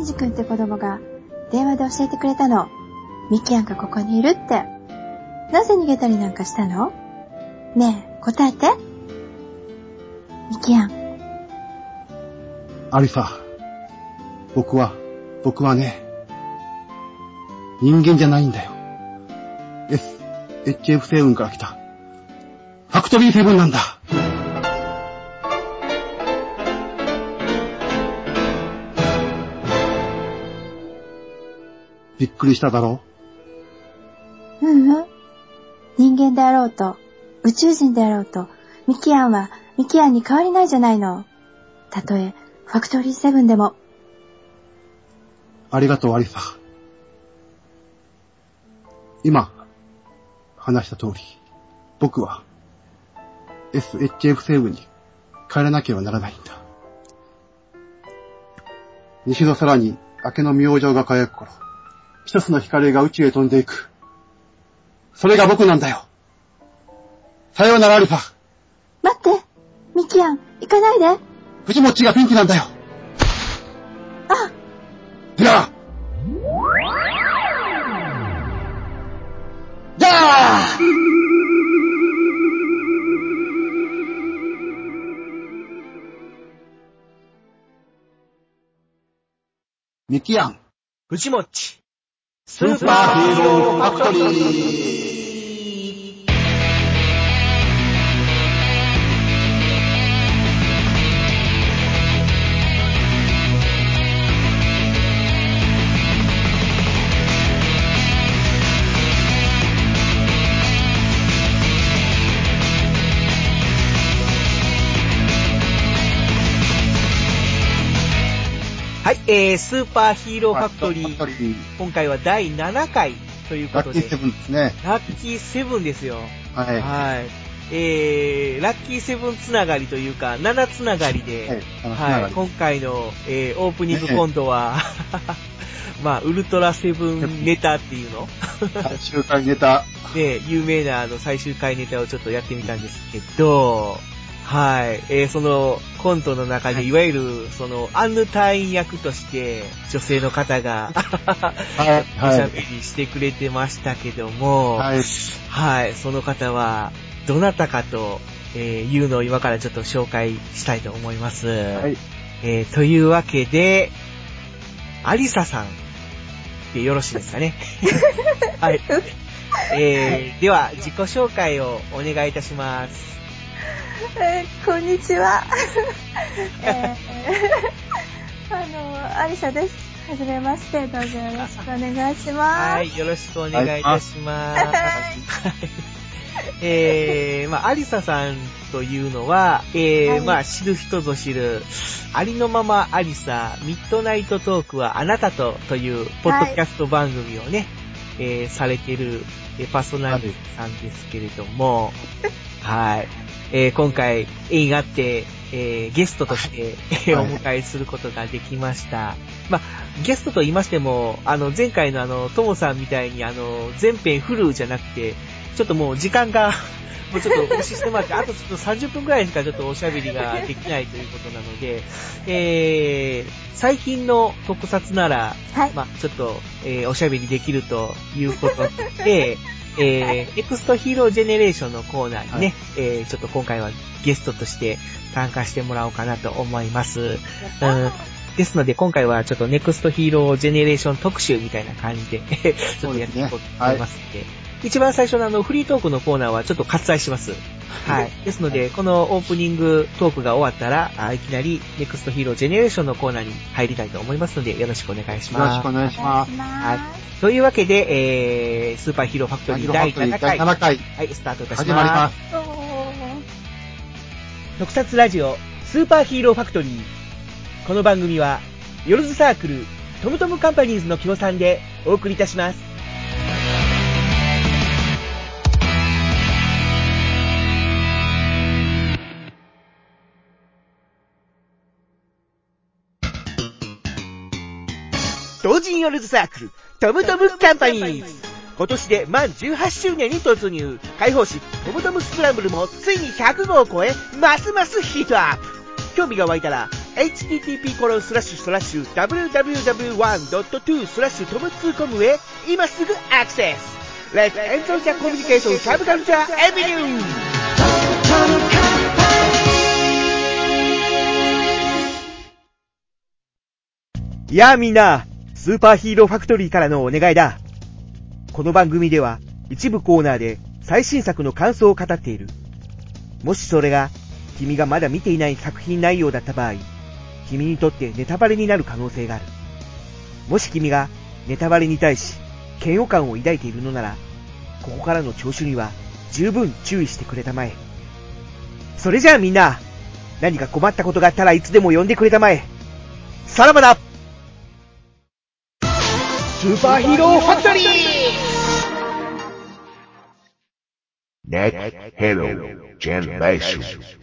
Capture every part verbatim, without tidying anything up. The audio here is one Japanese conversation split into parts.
治君って子供が電話で教えてくれたの。ミキアンがここにいるって。なぜ逃げたりなんかしたの？ねえ、答えて。ミキアン。 アリサ、僕は、僕はね、人間じゃないんだよ。S、エイチエフセブン から来た、ファクトリーセブンなんだ。びっくりしただろう？うんうん。人間であろうと、宇宙人であろうと、ミキアンはミキアンに変わりないじゃないの。たとえ、ファクトリーセブンでも。 ありがとう、アリサ。今、話した通り、僕は、エスエイチエフセブン に帰らなければならないんだ。西の空に明けの明星が輝く頃、一つの光が宇宙へ飛んでいく。それが僕なんだよ。さようなら、アリサ。 待って、ミキアン、行かないで。 藤もっちがピンチなんだよ。 あ、 じゃあじゃあミキアン、 藤もっち、 スーパーヒーローファクトリー。 はい、えー、スーパーヒーローファクトリー。今回はだいななかいということで。 ラッキーセブンですね。 ラッキーセブンですよ。 はい。 はい。えー、ラッキーセブンつながりというか、ななつながりで、はい、はい、今回の、えー、オープニング今度は、まあ、ウルトラセブンネタっていうの最終回ネタ。 ね、有名なあの最終回ネタをちょっとやってみたんですけど、はい。えー、そのコントの中で、いわゆる、その、アンヌ隊員役として、女性の方が、はい、おしゃべりしてくれてましたけども、はい。はい。その方は、どなたかと、えー、いうのを今からちょっと紹介したいと思います。はい。えー、というわけで、アリサさん、でよろしいですかね。はい。えー、では、自己紹介をお願いいたします。 えー、こんにちは。えー、あの、アリサです。はじめまして、どうぞよろしくお願いします。 はい、よろしくお願いいたします。はい、えー、まあ、アリサさんというのは、えー、はい、まあ、知る人ぞ知る、ありのままアリサ、ミッドナイトトークはあなたとという、ポッドキャスト番組をね、はい、えー、されている、えー、パーソナリティさんですけれども、はい。えー、今回、縁あって、えー、ゲストとして、はい、お迎えすることができました。まあ、ゲストと言いましても、あの、前回のあの、トモさんみたいにあの、全編フルじゃなくて、ちょっともう時間が、もうちょっと押ししてもらって、あとちょっとさんじゅっぷんくらいしかちょっとおしゃべりができないということなので、えー、最近の特撮なら、はい、まあ、ちょっと、えー、おしゃべりできるということで、えー、ネクストヒーロージェネレーションのコーナーにね、はい、えー、ちょっと今回はゲストとして参加してもらおうかなと思います。うん、ですので今回はちょっとネクストヒーロージェネレーション特集みたいな感じでちょっとやっていこうと思いますので、一番最初のあのフリートークのコーナーはちょっと割愛します。はい。ですので、このオープニングトークが終わったら、あいきなりネクストヒーロージェネレーションのコーナーに入りたいと思いますので、よろしくお願いします。 よろしくお願いします。 はい。 というわけで、えー、スーパーヒーローファクトリーだいななかい。 だいななかい。 はい、スタートいたします。 始まります。 特撮ラジオ、スーパーヒーローファクトリー。この番組は、ヨルズサークル、トムトムカンパニーズの協賛でお送りいたします。同人ヨルズサークル、トムトムカンパニーズ。今年で満じゅうはちしゅうねんに突入。開放誌トムトムスクランブルもついにひゃくごうを超え、ますますヒートアップ。興味が湧いたらエイチティーティーピーコロンスラッシュスラッシュダブリューダブリューダブリューワンドットツースラッシュトムツーコムへ今すぐアクセス。Let's enter the communication subculture avenue! やあみんな、スーパーヒーローファクトリーからのお願いだ。この番組では一部コーナーで最新作の感想を語っている。もしそれが君がまだ見ていない作品内容だった場合、君にとってネタバレになる可能性がある。もし君がネタバレに対し嫌悪感を抱いているのなら、ここからの聴取には十分注意してくれたまえ。それじゃあみんな、何か困ったことがあったらいつでも呼んでくれたまえ。さらばだ。スーパーヒーローファクトリーネクヒーロージェネレーション。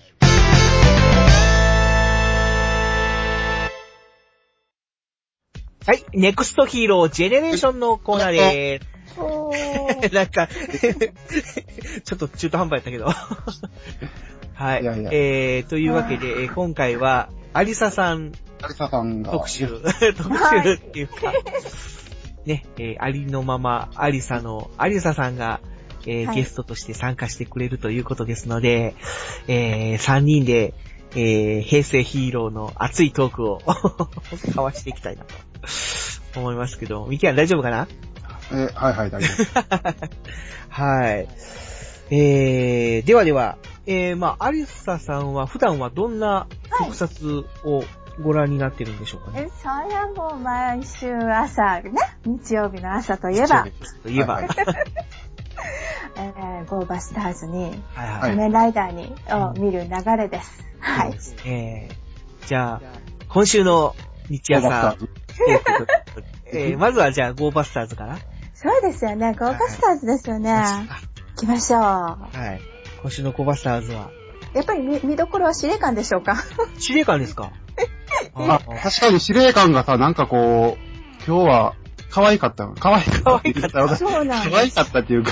はい、ネクストヒーロージェネレーションのコーナーでーす。なんか、ちょっと中途半端やったけど。はい。いやいやえー、というわけで、今回は、アリサさん、 アリサさんが特集、特集っていうか、ね、えー、ありのままアリサのアリサさんが、えーはい、ゲストとして参加してくれるということですので、えー、さんにんで、えー、平成ヒーローの熱いトークを交わしていきたいなと思いますけど、ミキヤン大丈夫かな？ えー、はいはい大丈夫。 はい。えー、ではでは、えー、まあ、アリサさんは普段はどんな特撮をご覧になってるんでしょうかね？ はい、え、そりゃもう毎週朝ね、日曜日の朝といえば。 といえば。 えー、ゴーバスターズに、 はいはい、 仮面ライダーに、を見る流れです。うん、はい。 えー、じゃあ、今週の日朝、えー、まずはじゃあ、ゴーバスターズかな？ そうですよね、ゴーバスターズですよね。はい、行きましょう。 はい。今週のゴーバスターズはやっぱり 見, 見どころは司令官でしょうか？ 司令官ですか？ あ、確かに司令官がさ、なんかこう、今日は可愛かった。可愛かった。可愛かった。 そうなんです。 可愛かったっていうか。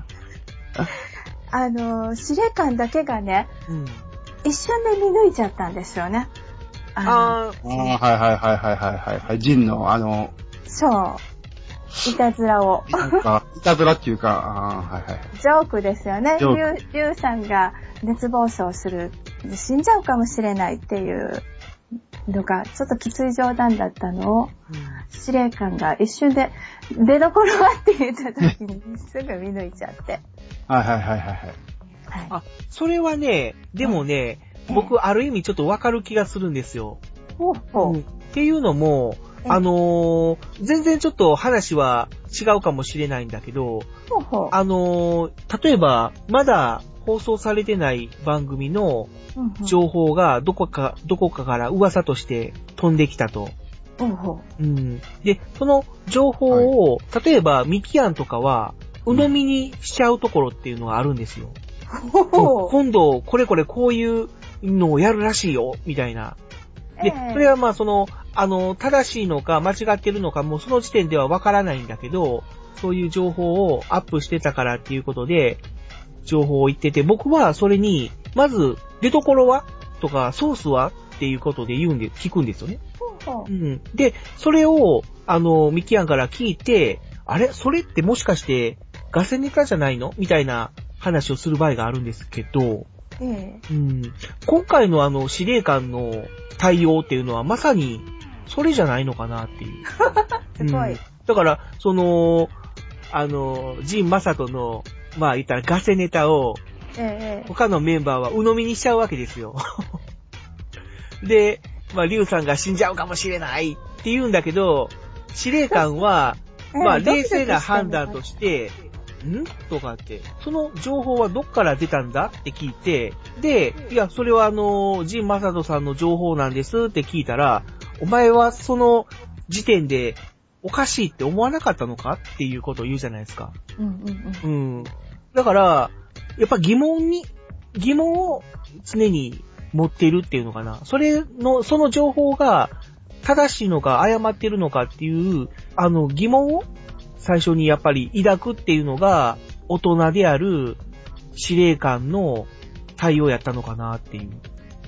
あの、司令官だけがね、うん、一瞬で見抜いちゃったんですよね。 ああ、 はいはいはいはいはいはい。ジンのあの、 そう。いたずらを。 いたずらっていうか、あはいはい。 ジョークですよね。リュウ、リュウさんが熱暴走する。死んじゃうかもしれないっていうのが、ちょっときつい冗談だったのを、うん、司令官が一瞬で、出どころはって言った時にすぐ見抜いちゃって。 はいはいはいはい。はい、 あ、それはね、でもね、うん、僕ある意味ちょっとわかる気がするんですよ。 ほうほう。うん、 っていうのも、あのー、全然ちょっと話は違うかもしれないんだけど、 ほうほう。 あのー、例えば、まだ放送されてない番組の情報がどこか、どこかから噂として飛んできたと。 ほうほう。うん。で、その情報を、はい、例えばミキアンとかは、鵜呑みにしちゃうところっていうのがあるんですよ。 ほう。 今度、これこれこういうのをやるらしいよ、みたいな。で、それはまあその、あの、正しいのか間違ってるのかもうその時点ではわからないんだけど、そういう情報をアップしてたからっていうことで、情報を言ってて、僕はそれに、まず、出所はとか、ソースはっていうことで言うんで、聞くんですよね。うん。で、それを、あの、ミキアンから聞いて、あれそれってもしかして、ガセネタじゃないのみたいな話をする場合があるんですけど、 ええ、 うん、今回のあの司令官の対応っていうのはまさにそれじゃないのかなっていう。 すごい、 うん。だから、その、あの、ジン・マサトの、まあ言ったらガセネタを、 ええ、 他のメンバーは鵜呑みにしちゃうわけですよ。で、まあ、リュウさんが死んじゃうかもしれないって言うんだけど、司令官は、まあ、冷静な判断として、んとかって、その情報はどっから出たんだって聞いて、で、いや、それはあの、ジン・マサトさんの情報なんですって聞いたら、お前はその時点でおかしいって思わなかったのかっていうことを言うじゃないですか。 うんうんうん。 うん。だから、やっぱ疑問に、疑問を常に持っているっていうのかな。それの、その情報が正しいのか誤っているのかっていう、あの疑問を最初にやっぱり抱くっていうのが大人である司令官の対応やったのかなっていう。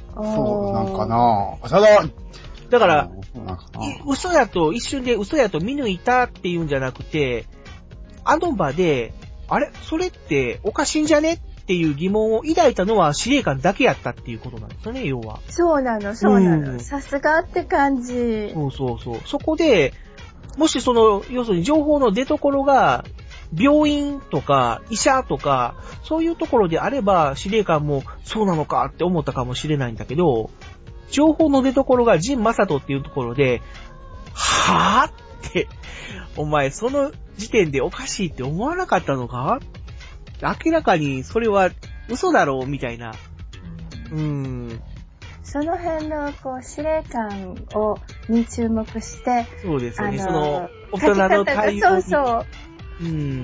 そうなんかな。ただ、 だから、 なんかな嘘やと、一瞬で嘘やと見抜いたっていうんじゃなくて、あの場で、あれそれっておかしいんじゃねっていう疑問を抱いたのは司令官だけやったっていうことなんですよね、要は。 そうなの、そうなの。さすがって感じ。 そうそうそう。そこで、もしその、要するに情報の出所が、病院とか医者とか、そういうところであれば、司令官もそうなのかって思ったかもしれないんだけど、情報の出所が陣正人っていうところで、はぁって、お前その時点でおかしいって思わなかったのか？明らかにそれは嘘だろうみたいな。うーん。 その辺のこう司令官をに注目して、 そうですよね。 あのその大人の対応。 そうそう。 うん。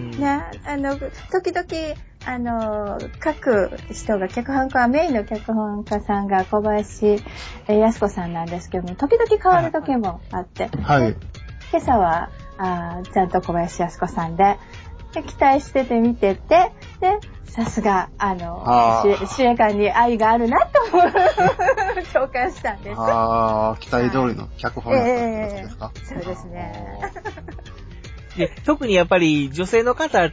ね、あの時々あの各人が脚本家メインの脚本家さんが小林靖子さんなんですけども、時々変わる時もあって、 はい。 今朝はあちゃんと小林靖子さんで、で期待してて見てて、でさすがあのあ司令官に愛があるなと思う共感したんです。 ああ、期待通りの脚本だったってことですか？ えー、そうですね。 で、特にやっぱり女性の方って、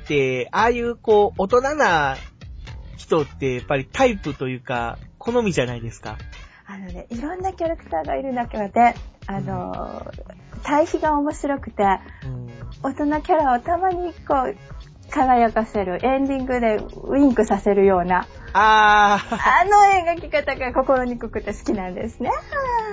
ああいうこう、大人な人ってやっぱりタイプというか、好みじゃないですか。 あのね、いろんなキャラクターがいる中で、あの、うん、対比が面白くて、うん、大人キャラをたまにこう、輝かせる、エンディングでウインクさせるような、 ああの描き方が心にくくて好きなんですね。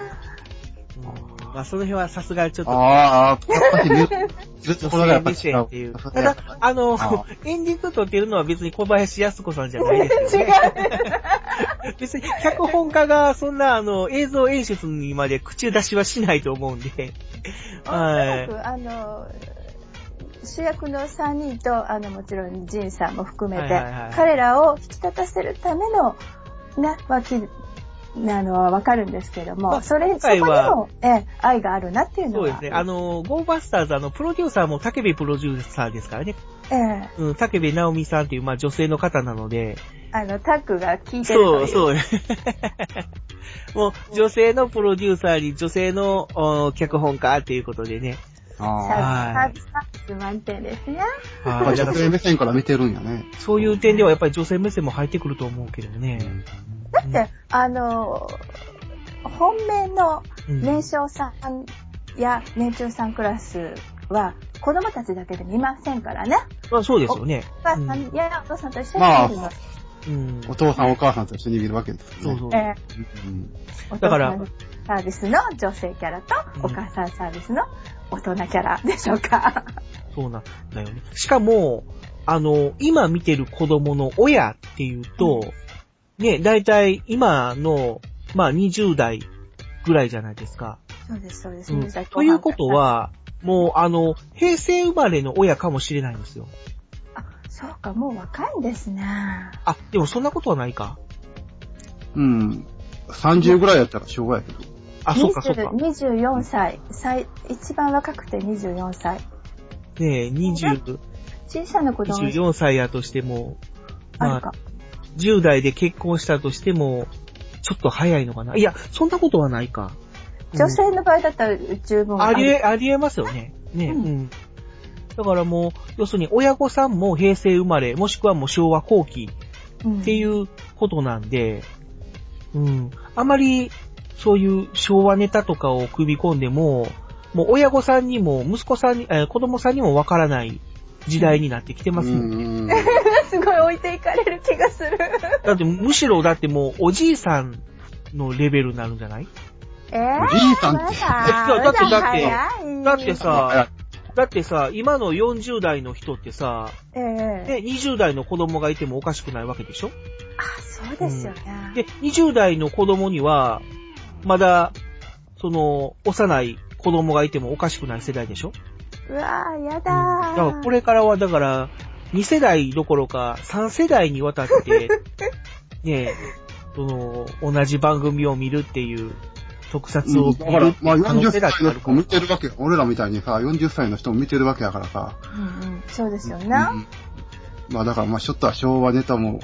まあ、その辺はさすがちょっと。 ああ、やっぱり見る、 女性目線っていう。ただ、あの、あエンディング撮ってるのは別に小林靖子さんじゃないですよね。違う。別に脚本家がそんなあの映像演出にまで口出しはしないと思うんで。 はい。あの、主役のさんにんと、あの、もちろんジンさんも含めて、はいはいはい、彼らを引き立たせるための、ね、脇、あの、わかるんですけども、まあ、それ、そこにも、え、愛があるなっていうのは。 そうですね。あの、ゴーバスターズ、あの、プロデューサーも竹部プロデューサーですからね。 ええ。 うん、竹部直美さんっていう、まあ、女性の方なので。 あの、タッグが効いてるという。 そう、そう。もう、女性のプロデューサーに女性の脚本家っていうことでね。 ああ。サービス満点ですね。 女性目線から見てるんやね。 そういう点ではやっぱり女性目線も入ってくると思うけどね。 だって、うん、あの、本命の年少さんや年中さんクラスは子供たちだけで見ませんからね。 まあそうですよね。 お母さんやお父さんと一緒に見るの。まあうん、 お父さんお母さんと一緒に見るわけですね。 そうそう。 えー、だから、サービスの女性キャラと、うん、お母さんサービスの大人キャラでしょうか。 そうなんだよね。しかも、あの、今見てる子供の親っていうと、うん、ね、だいたい今の、まあにじゅう代ぐらいじゃないですか。 そうです、そうです。 うん、ということは、もうあの、平成生まれの親かもしれないんですよ。 あ、そうか、もう若いんですね。 あ、でもそんなことはないか。 うん。さんじゅうぐらいやったら昭和やけど。 あ、そうかそうか。 にじゅうよんさい。最、一番若くてにじゅうよんさい。 ねえ、にじゅう。 小さな子供。 にじゅうよんさいやとしても、 まあ、あるか。 じゅう代で結婚したとしても、ちょっと早いのかな。いや、そんなことはないか。 女性の場合だったら十分ありえ、ありえますよね。ね、うん、うん。だからもう、要するに親御さんも平成生まれ、もしくはもう昭和後期っていうことなんで、うん。うん、あまり、そういう昭和ネタとかを組み込んでも、もう親御さんにも息子さんに、えー、子供さんにもわからない時代になってきてますよね。 すごい置いていかれる気がする。 だってむしろだってもうおじいさんのレベルになるんじゃない？ えー、 おじいさんって。 だってだって、だってさ、だってさ、今のよんじゅう代の人ってさ、 えー、 で、にじゅう代の子供がいてもおかしくないわけでしょ？ あ、そうですよね、 うん。で、にじゅう代の子供には、まだ、その、幼い子供がいてもおかしくない世代でしょ？ うわぁ、やだー。 うん、だからこれからは、だから、に世代どころかさん世代にわたって、ねえ、その、同じ番組を見るっていう特撮を見るっていう可能性だってあるから。 まあよんじゅっさいの人も見てるわけ。俺らみたいにさ、よんじゅっさいの人も見てるわけやからさ。 うんうん、そうですよね。うん、 まあだからまあちょっとは昭和ネタも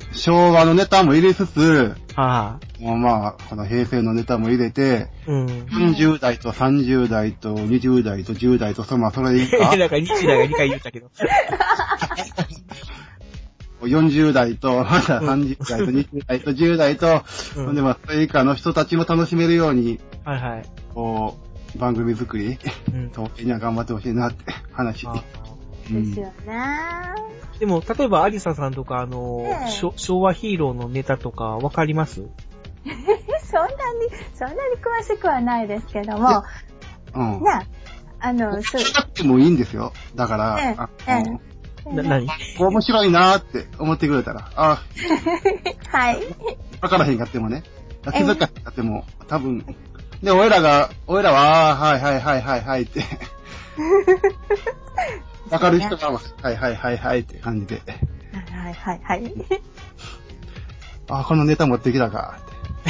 昭和のネタも入れつつ、 はあ。 もうまあ、この平成のネタも入れて、 うん。 よんじゅう代とさんじゅう代とにじゅう代とじゅう代と、そまあ、それでいいかなんかにじゅう代がにかい言ったけど。 よんじゅう代と、まださんじゅう代とにじゅう代とじゅう代と、 うん、 でも、それ以下の人たちも楽しめるように、 はいはい。 こう、番組作り、うん、東京には頑張ってほしいなって話。 ですよね。 でも、例えば、アリサさんとか、あの、えー、昭和ヒーローのネタとか、わかります？ そんなに、そんなに詳しくはないですけども、 うん。 ね、あの、 そう。聞かなくてもいいんですよ。だから、えー、あの、 えー、な、何？ 面白いなーって思ってくれたら、あはい。 わからへんかってもね、気づかへんかっても、多分、で、俺らが、俺らは、あはいはいはいはいはいって、わかる人が、はいはいはいはいって感じで。 はいはいはい。 あ、このネタ持ってきたか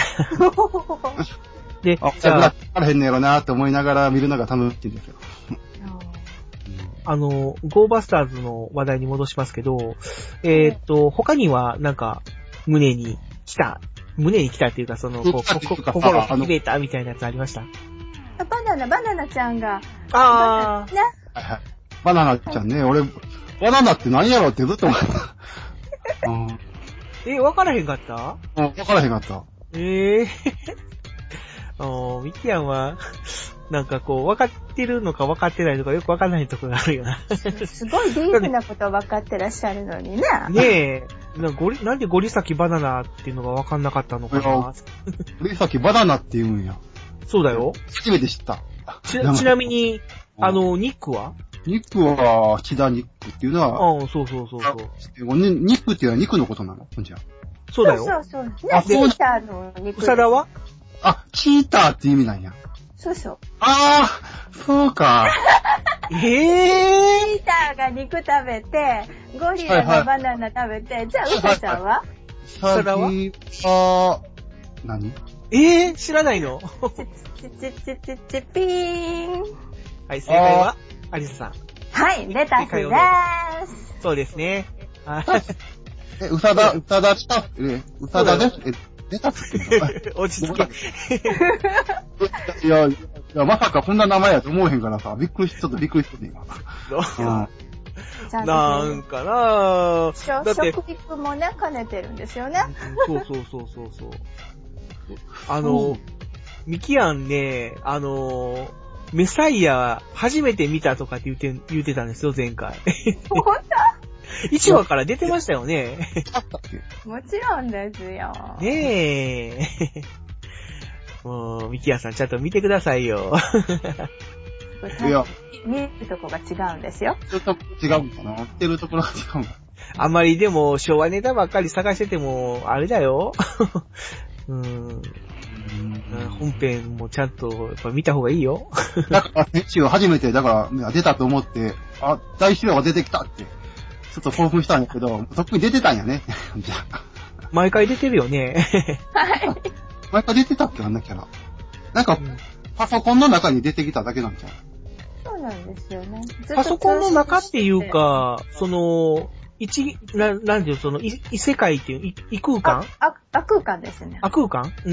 って。で、あ、じゃあ、わからへんねやろなって思いながら見るのが楽しいんですよ。 あの、ゴーバスターズの話題に戻しますけど、えー、っと、他にはなんか、胸に来た、胸に来たっていうか、その、こう、心を決めたみたいなやつありました？ バナナ、バナナちゃんが。 あー。 ね。 はいはい。バナナちゃんね、俺、バナナって何やろってずっと思った。うん、 え、わからへんかった？ うん、わからへんかった。 ええー。ミキヤンは、なんかこう、分かってるのか分かってないのかよく分かんないところがあるよな。 すごいディープなこと分かってらっしゃるのにね。 ねえ。な, ゴリなんでゴリサキバナナっていうのが分かんなかったのかな。ゴリサキバナナって言うんや。 そうだよ。 初めて知った。 ち, ちなみに、あの、ニックはニックは、木田ニックっていうのは、 ああ、そうそうそうそう。 ニックっていうのは肉のことなの？じゃあ。 そうだよ。 そうそうそう。あ、チーターの肉。 うさらは？ あ、チーターって意味なんや。 そうそう。 ああ、そうか。 えぇー。チーターが肉食べて、ゴリラがバナナ食べて、はいはい、じゃあ、ウサちゃんは？ ウサラは？あ何？ えぇ、ー、知らないの？ ちちちちちピーン。 はい、正解は、アリサさん。 はい、レタスでーす。 そうですね。 え、うさだ、うさだした、え、うさだです。え、レタスって落ち着け。 いや、いや、まさかこんな名前やと思えへんからさ、びっくりし、ちょっとびっくりしてね、今。 うん、なんかなぁ。 だって。食育もね、兼ねてるんですよね。 そうそうそうそうそう。あの、ミキアンね、あの、メサイア初めて見たとかって言って、言ってたんですよ、前回。 本当？ いちわから出てましたよね。 もちろんですよ。 ねえ。もう、ミキアンさんちゃんと見てくださいよ。 いや、 見るとこが違うんですよ。 ちょっと違うんかな？見てるところが違うんか。 あんまりでも、昭和ネタばっかり探してても、あれだよ。うん本編もちゃんとやっぱ見た方がいいよ。 だから、先週初めて、だから、出たと思って、あ、大資料が出てきたって、ちょっと興奮したんやけど、とっくに出てたんやね。じゃあ。 毎回出てるよね。 はい。 毎回出てたっけ、あんなキャラ。なんか、うん、パソコンの中に出てきただけなんちゃう？ そうなんですよね。 パソコンの中っていうか、その、一、な、なんていう、その、異世界っていう、異空間？ あ、あ、空間ですね。 あ、空間？うん。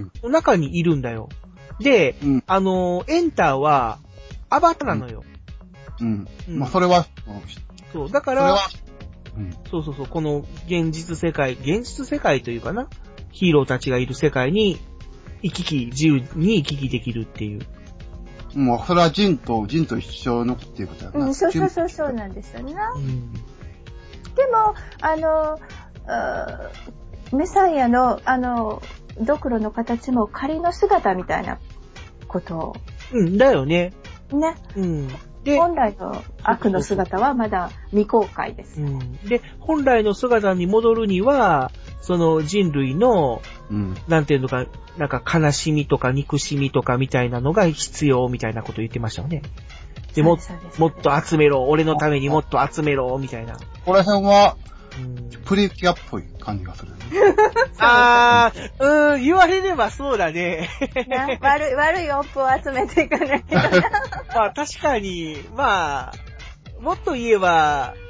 うん、中にいるんだよ。で、うん、あの、エンターは、アバターなのよ。 うん。うん、まあ、それは、 そう、だから、うん、そうそうそう、この現実世界、現実世界というかな、ヒーローたちがいる世界に、行き来、自由に行き来できるっていう。 もう、それはジンと、ジンと一緒のっていうことやな。 うん、そうそうそうそうなんですよね。うんでも、あの、メサイアの、あの、ドクロの形も仮の姿みたいなことを。 うん、だよね。 ね。 うん。 で、本来の悪の姿はまだ未公開です。 うん。で、本来の姿に戻るには、その人類の、うん、なんていうのか、なんか悲しみとか憎しみとかみたいなのが必要みたいなことを言ってましたよね。でも、もっと集めろ、俺のためにもっと集めろ、みたいな。 この辺は、うん、プリキュアっぽい感じがするね。 あー、うん、言われればそうだね。 悪い、悪い音符を集めていかないと。 まあ確かに、まあ、もっと言えば、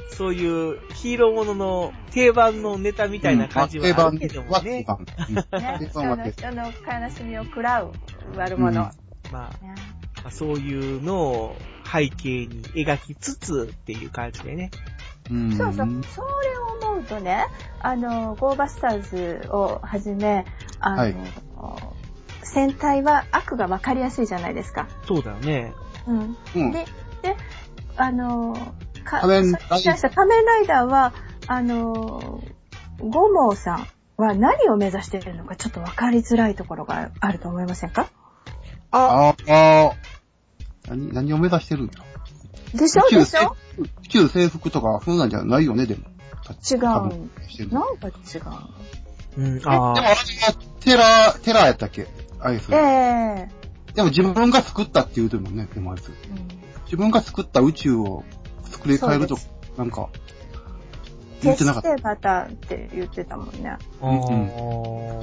そういうヒーローものの定番のネタみたいな感じはあるけどもね。 定番は定番。 ね、人の人の悲しみを食らう悪者。うん、まあ、まあ、そういうのを背景に描きつつっていう感じでね。 うん、そうそう。それを思うとね、あの、ゴーバスターズをはじめ、あの、はい、戦隊は悪が分かりやすいじゃないですか。 そうだよね。 うん。うん、で、で、あの、か仮面ライダーは、あの、ゴモーさんは何を目指しているのかちょっと分かりづらいところがあると思いませんか？ ああ、何、何を目指してるんだでしょでしょ地球征服とか、そんなんじゃないよね、でも。 違う。なんか違う。 うん、 ああ。でも、あれはテラー、テラーやったっけあれです。 ええー。でも自分が作ったって言うてもね、でもあれです、うん。自分が作った宇宙を作り変えると、なんか、 言ってなかった。決してまたって言ってたもんね。 うん。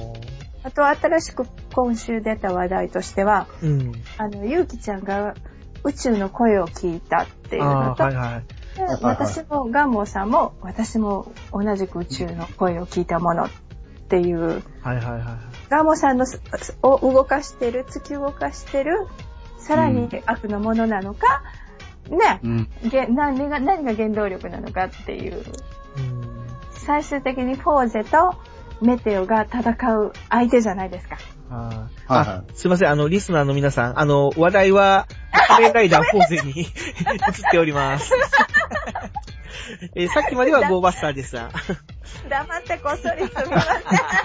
あと、新しく今週出た話題としては、うん、あの、ゆうきちゃんが宇宙の声を聞いたっていうのと、 はいはい、 で私もガンモーさんも私も同じく宇宙の声を聞いたものっていう、 はいはいはい、 ガンモーさんのを動かしてる突き動かしてるさらに悪のものなのか、うん、ね、うん、何が何が原動力なのかっていう、うん、最終的にフォーゼとメテオが戦う相手じゃないですか。 ああ、はいはい、すいません、あの、リスナーの皆さん、あの、話題は、仮面ライダーフォーゼに移っております。えー、さっきまではゴーバスターでした。 黙ってこっそりすみません。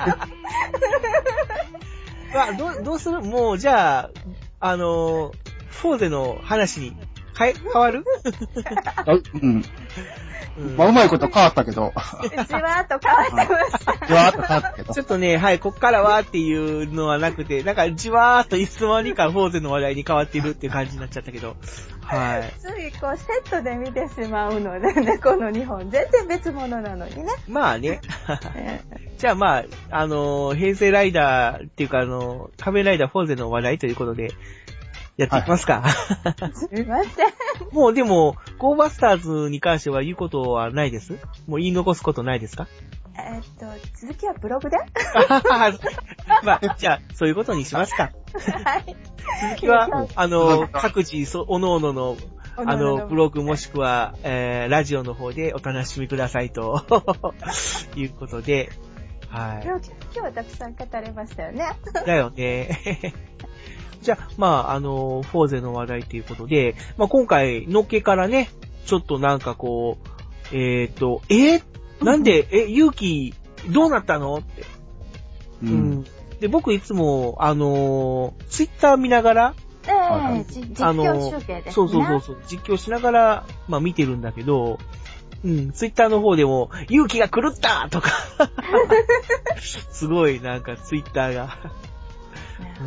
まあ、どう、どうする？もう、じゃあ、あの、フォーゼの話に変え、変わる？ うん。うん、まあ、うまいこと変わったけど。 じわーっと変わってました。 じわーっと変わったけど。 ちょっとね、はい、こっからはっていうのはなくて、なんかじわーっといつの間にかフォーゼの話題に変わっているっていう感じになっちゃったけど。はい。 ついこうセットで見てしまうのでね、このにほん。全然別物なのにね。 まあね。じゃあまあ、あの、平成ライダーっていうかあの、仮面ライダーフォーゼの話題ということで、やっていきますか。 はい、すみません。 もうでも、ゴーバスターズに関しては言うことはないです？もう言い残すことないですか？ えー、っと、続きはブログでまあ、じゃあ、そういうことにしますか。 はい。 続きは、あの、各自、そ、おのおのの、あの、ブログもしくは、えー、ラジオの方でお楽しみくださいと、いうことで、はい。 今日はたくさん語れましたよね。 だよね。じゃあ、まあ、あの、フォーゼの話題ということで、まあ、今回、のっけからね、ちょっとなんかこう、えっと、えー、なんで、え、ゆうき、どうなったのって。うん。うん、で、僕いつも、あの、ツイッター見ながら、 えー、実況集計ですね。 そうそうそうそう、実況しながら、まあ見てるんだけど、うん、ツイッターの方でも、ゆうきが狂ったとか、すごいなんかツイッターが。 うん、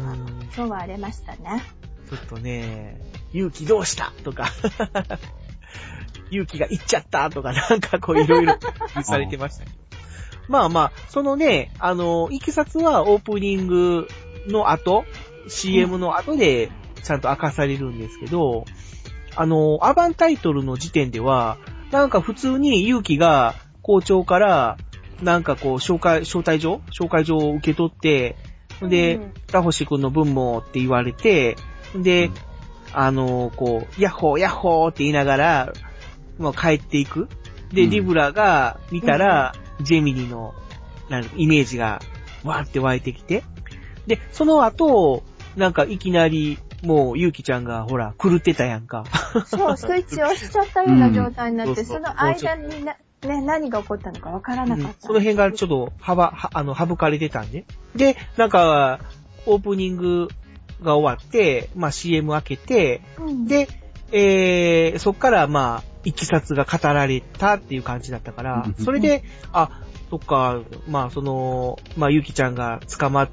今日は荒れましたね。 ちょっとね、ゆうきどうしたとか、ゆうきが行っちゃったとか、なんかこういろいろされてましたけど。まあまあ、そのね、あの、いきさつはオープニングの後、シーエム の後でちゃんと明かされるんですけど、あの、アバンタイトルの時点では、なんか普通にゆうきが校長から、なんかこう、紹介、招待状紹介状を受け取って、で、タホシ君の分もって言われて、で、うん、あの、こう、ヤッホーヤッホーって言いながら、まあ、帰っていく。で、うん、リブラが見たら、うん、ジェミニの、なんイメージが、わーって湧いてきて。で、その後、なんかいきなり、もう、ゆうきちゃんが、ほら、狂ってたやんか。 そう、スイッチを押しちゃったような状態になって、うん、その間にな、ね、何が起こったのかわからなかった、うん。 その辺がちょっと、はば、は、あの、省かれてたんで。で、なんか、オープニングが終わって、まあ シーエム 開けて、うん、で、えー、そっからまあ、いきさつが語られたっていう感じだったから、それで、あ、そっか、まあその、まあゆきちゃんが捕まって、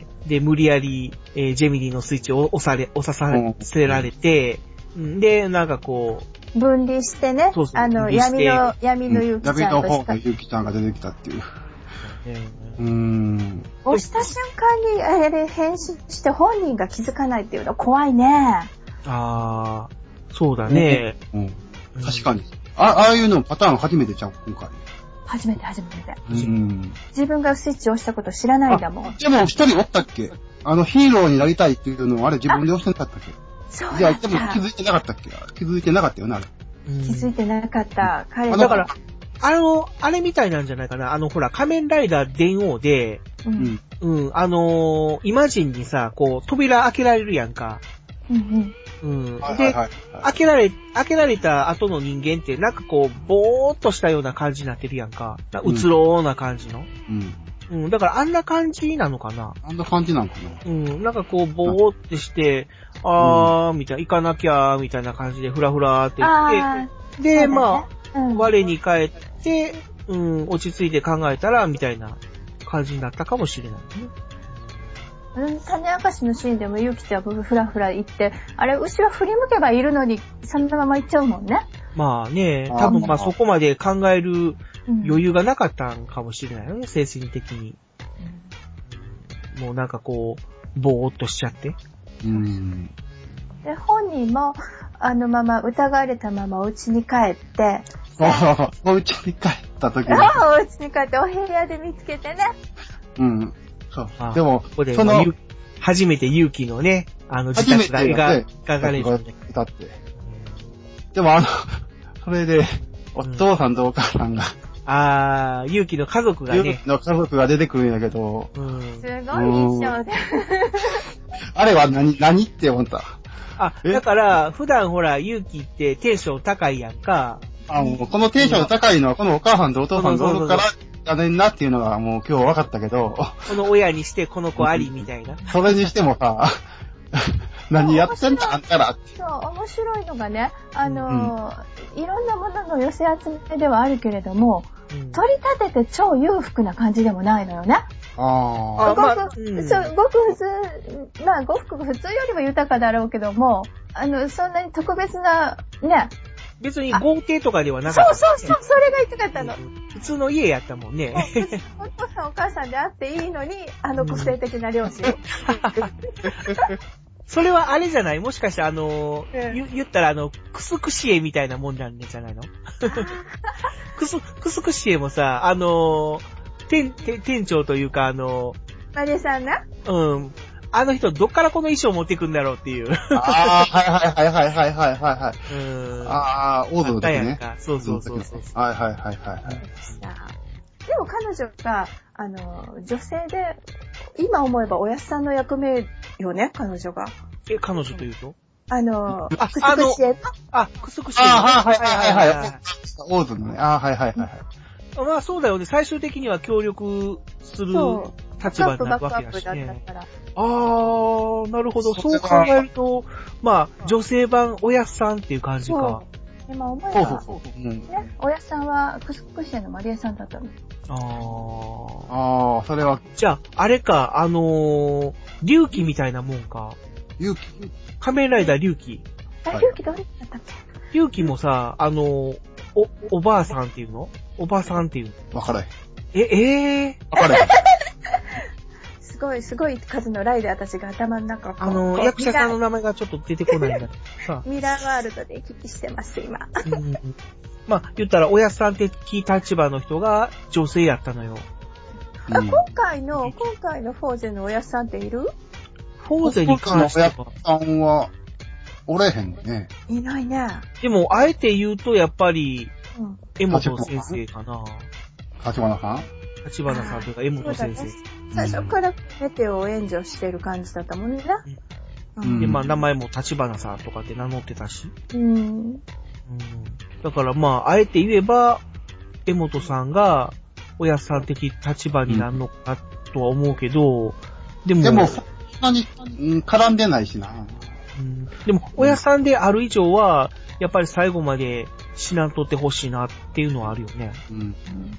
で、無理やり、えー、ジェミニのスイッチを押され、押させられて、うん、で、なんかこう、 分離してね、そうそうあの、闇の、闇のゆきちゃんとしか、 闇の方のゆきちゃんが出てきたっていう。うーん。 押した瞬間に、あれ、変身して本人が気づかないっていうのは怖いね。 ああ、そうだね。 うん。確かに。 あ、ああいうのパターン初めてちゃう、今回。 初めて初めて。 うん。 自分がスイッチ押したこと知らないんだもん。 でも一人おったっけ？あの、ヒーローになりたいっていうのをあれ自分で押してなかったっけ？ そうだった。 いや、でも気づいてなかったっけ？気づいてなかったよな、あれ。 気づいてなかった。彼だから、あの、あれみたいなんじゃないかな。あの、ほら、仮面ライダー電王で、うん。うん、あのー、イマジンにさ、こう、扉開けられるやんか。うんうん。うん。で、開けられ、開けられた後の人間って、なんかこう、ぼーっとしたような感じになってるやんか。うつろーな感じの。うん。うん。だから、あんな感じなのかな。 あんな感じなのかな。 うん。なんかこう、ぼーってして、あー、みたいな、行かなきゃー、みたいな感じで、ふらふらーって言って、で、ね、まあ、うん、我に返って、うん、落ち着いて考えたら、みたいな感じになったかもしれないね。 うん、種明かしのシーンでもゆうきちゃんがふらふら行って、あれ、後ろ振り向けばいるのに、そのまま行っちゃうもんね。 まあね、多分まあそこまで考える余裕がなかったんかもしれないよね、精神的に。うん、もうなんかこう、ぼーっとしちゃって。うん、 で、本人も、あのまま疑われたままお家に帰って、 お家に帰った時に。 お家に帰ってお部屋で見つけてね。 うん。そう。 でも、ここでその初めて勇気のね、あの自宅が描かれるんだって。 でもあの、それで、お父さんとお母さんが、うん、 あー、勇気の家族がね。 勇気の家族が出てくるんやけど、 うん、すごい印象で。 あれは何、何って思った。 あ、だから、普段ほら、勇気ってテンション高いやんか。 あ、もうこのテンション高いのは、このお母さんとお父さんのどこからやねんなっていうのがもう今日分かったけど。 この親にしてこの子ありみたいな。 それにしてもさ、何やってんだあんたら。 そう、面白いのがね、あのーうん、いろんなものの寄せ集めではあるけれども、うん、取り立てて超裕福な感じでもないのよね。ああ。ごく、まあうん、そう、ごく普通、まあ、ごく普通よりは豊かだろうけども、あの、そんなに特別な、ね。 別に豪邸とかではなかった、ね。 そうそうそう、それが言いたかったの。 普通の家やったもんね。 お父さんお母さんであっていいのに、あの個性的な両親。 それはあれじゃない？もしかしてあの、うん、言ったらあの、クスクシエみたいなもんなんじゃないの？クス、クスクシエもさ、あの、店、店長というかあの、 マリエさんな？ うん。あの人どっからこの衣装持ってくんだろうっていう。 ああ、はいはいはいはいはいはいはい。うん。ああ、オードの時ね。 そうそうそうそう。 はいはいはいはいはい。 でも彼女が、あの、女性で、今思えばおやすさんの役目よね、彼女が。 え、彼女というと？ あの、あ、クスクシエ。 あ、クスクシエ。 あ、はいはいはいはい。オードのね。あ、はいはいはいはい。 まあそうだよね。最終的には協力する立場になるわけだしね。あー、なるほど。そう考えると、まあ、女性版おやすさんっていう感じか。 今思えば、そうそうそう、うん、ね、おやすさんはクスクシエのマリエさんだったの。 あー。あー、それは。 じゃあ、あれか、あのー、龍騎みたいなもんか。 龍騎？ 仮面ライダー龍騎。 あ、龍騎どれだったっけ？ 龍騎もさ、あのー、お、おばあさんっていうの？おばさんっていうの？わからへん。 え、えー。わからへん。 すごい、すごい数のライダーたちが頭の中をあの、役者さんの名前がちょっと出てこないんだけどさ。 ミラーワールドで行き来してます、今。うん、 まあ、言ったら、おやすさん的立場の人が女性やったのよ。 あ、今回の、今回のフォーゼのおやすさんっている？ フォーゼに関しては。 おやすさんは、おれへんね。 いないね。 でも、あえて言うと、やっぱり、うん、江本先生かな。 立花さん？ 立花さんというか、江本先生。 最初からメテオを援助してる感じだったもんね。 うん、で、まあ、名前も立花さんとかって名乗ってたし。うん。うん、だから、まあ、あえて言えば、江本さんが、おやすさん的立場になるのかとは思うけど、でも、 でも、そんなに絡んでないしな。 うん、でも、おやすさんである以上は、やっぱり最後まで死なんとってほしいなっていうのはあるよね。うん。うん、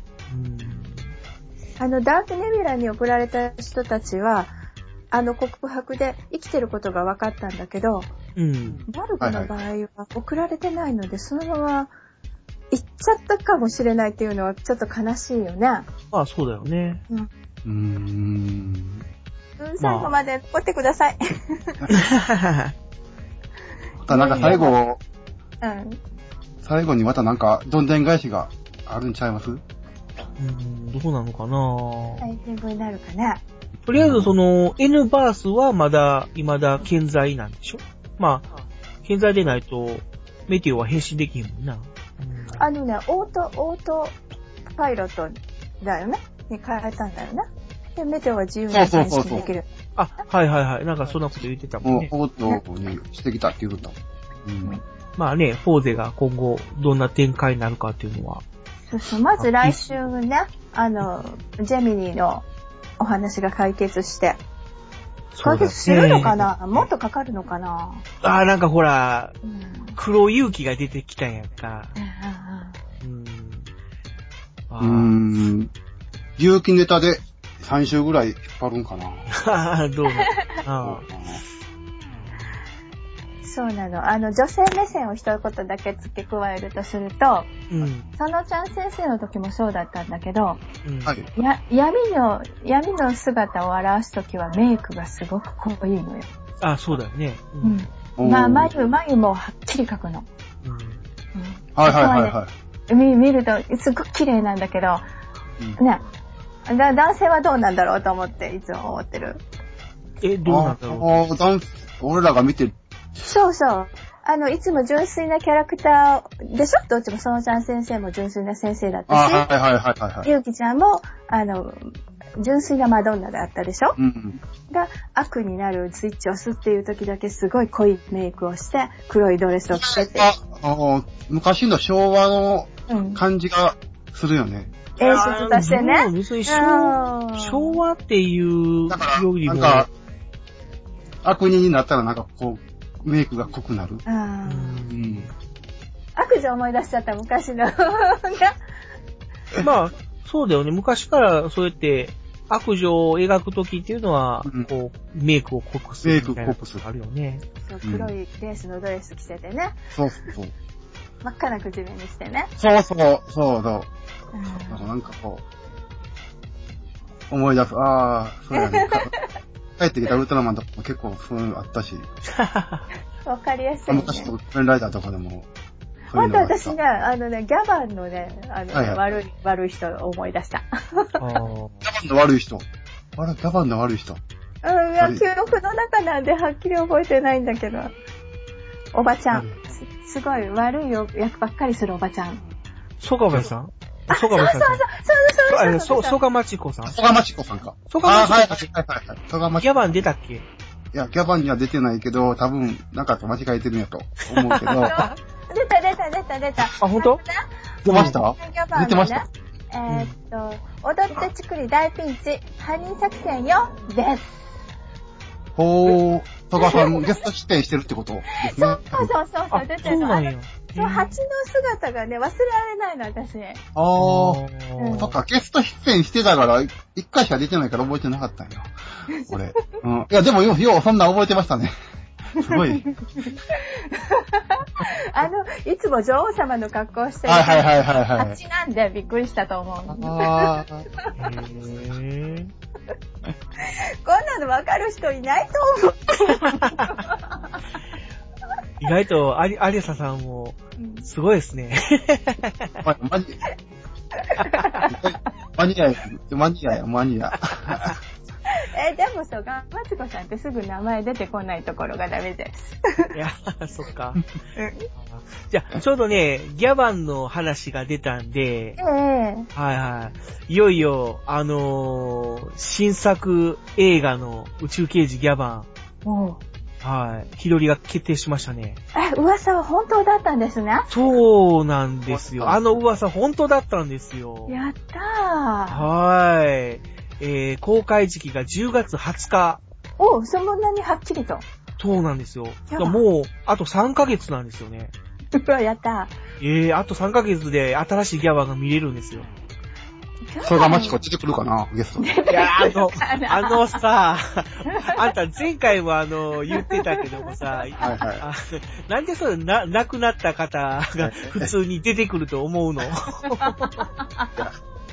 あの、ダークネビュラに送られた人たちは、あの告白で生きてることが分かったんだけど、うん。マルコの場合は送られてないので、そのまま行っちゃったかもしれないっていうのはちょっと悲しいよね。 ああ、そうだよね。うん。うーん。最後まで残ってください。 まあ、なんか最後、 うん。 最後にまたなんか、どんでん返しがあるんちゃいます？ うーん、どうなのかな。 エンディングになるかな。 とりあえずその N バースはまだ、未だ健在なんでしょ？まあ、健在でないと、メテオは変身できへんもんな。うん、 あのね、オート、オートパイロットだよねに変えたんだよね。で、メテオは自由に変身できる。 そうそうそうそう。 あ、はいはいはい。なんかそんなこと言ってたもんね。 もう、オートにしてきたって言うと。うん。 まあね、フォーゼが今後どんな展開になるかっていうのは。 そうそう、まず来週ね、あの、ジェミニーのお話が解決して。解決するのかな、もっとかかるのかな。 ああ、なんかほら、 うん、 黒勇気が出てきたんやんか。うん。 うーん。勇気ネタでさん週ぐらい引っ張るんかな。 ああ、どうも。あそうなの。あの、女性目線を一言だけ付け加えるとすると、 うん。 佐野ちゃん先生の時もそうだったんだけど、 うん、 はい。 や、闇の、闇の姿を表す時はメイクがすごく濃いのよ。 あ、そうだよね。 うん。まあ、眉、眉もはっきり描くの。 うん。うん、 はいはいはいはい。 見、見ると、すごく綺麗なんだけど、うん、ね。だ、男性はどうなんだろうと思って、いつも思ってる。 え、どうなんだろうああ、男、俺らが見てる。 そうそう。あの、いつも純粋なキャラクターでしょ？どっちも、そのちゃん先生も純粋な先生だったし、 はいはいはいはいはい。 ゆうきちゃんも、あの、純粋なマドンナだったでしょ？うん。が、悪になるスイッチを押すっていう時だけすごい濃いメイクをして、黒いドレスを着てて。 あ、あの、昔の昭和の感じがするよね。 うん、演出としてね。 別に昭, 昭和っていうよりも。なんか、 悪人になったらなんかこう、メイクが濃くなる。うん、 悪女思い出しちゃった昔の。 まあ、そうだよね。昔からそうやって悪女を描くときっていうのは、うん、こう、メイクを濃くするみたいなことあるよね。 そう、黒いレースのドレス着ててね。 そうそう。 真っ赤な口紅してね。 そうそう、そうそう。うん、なんかこう、思い出す。ああ、そうやね。帰ってきたウルトラマンとかも結構そういうのあったし。 わかりやすいね。 昔の仮面ライダーとかでも。 あと私ね、あのね、ギャバンのね、あの、はいはい、悪い、悪い人を思い出した。 ギャバンの悪い人。あれ、ギャバンの悪い人。 うん、いや、記憶の中なんではっきり覚えてないんだけど。おばちゃん。す, すごい悪い役ばっかりするおばちゃん。 曽我部さんそうそうそう、そうそうそう。 曽我町子さん曽我町子さんか。 曽我町子さん。 はいはいはいはい。曽我町子。 ギャバン出たっけ？いや、ギャバンには出てないけど、多分、なんかと間違えてるんやと思うけど。 出た出た出た出た。あ、 本当？ 出ました？出てました？ えー、っと、踊ってちくり大ピンチ、犯人作戦よ、です。 ほー、曽我さんゲスト出演してるってことですね。 そうそうそうそう、出てる。 そうなんよ。 そう、蜂の姿がね、忘れられないの、私。 あー、うん、そっか、ゲスト出演してたから、一回しか出てないから覚えてなかったんよ。俺。うん。いや、でもよう、よう、そんな覚えてましたね。すごい。 あの、いつも女王様の格好をしてる。 はいはいはいはい、はい。 蜂なんでびっくりしたと思う。あー。へー。こんなの分かる人いないと思う。 意外と、アリ、アリサさんも、すごいですね。 マジ、マニアや、マニアや、マニア。 え、でもそう、ガマツコさんってすぐ名前出てこないところがダメです。 いや、そっか。じゃあ、ちょうどね、ギャバンの話が出たんで、えー、はいはい。いよいよ、あのー、新作映画の宇宙刑事ギャバン。おはい。日取りが決定しましたね。 え、噂は本当だったんですね。 そうなんですよ。あの噂本当だったんですよ。 やったー。 はい。えー、公開時期がじゅうがつはつか。 おう、そんなにはっきりと。 そうなんですよ。もう、あとさんかげつなんですよね。 うわ、やったー。えー、あとさんかげつで新しいギャバンが見れるんですよ。 それがマチコ出てくるかなゲスト。 いや、あの、あのさ、あんた前回もあの、言ってたけどもさ、はいはい、なんでそれな、亡くなった方が普通に出てくると思うの？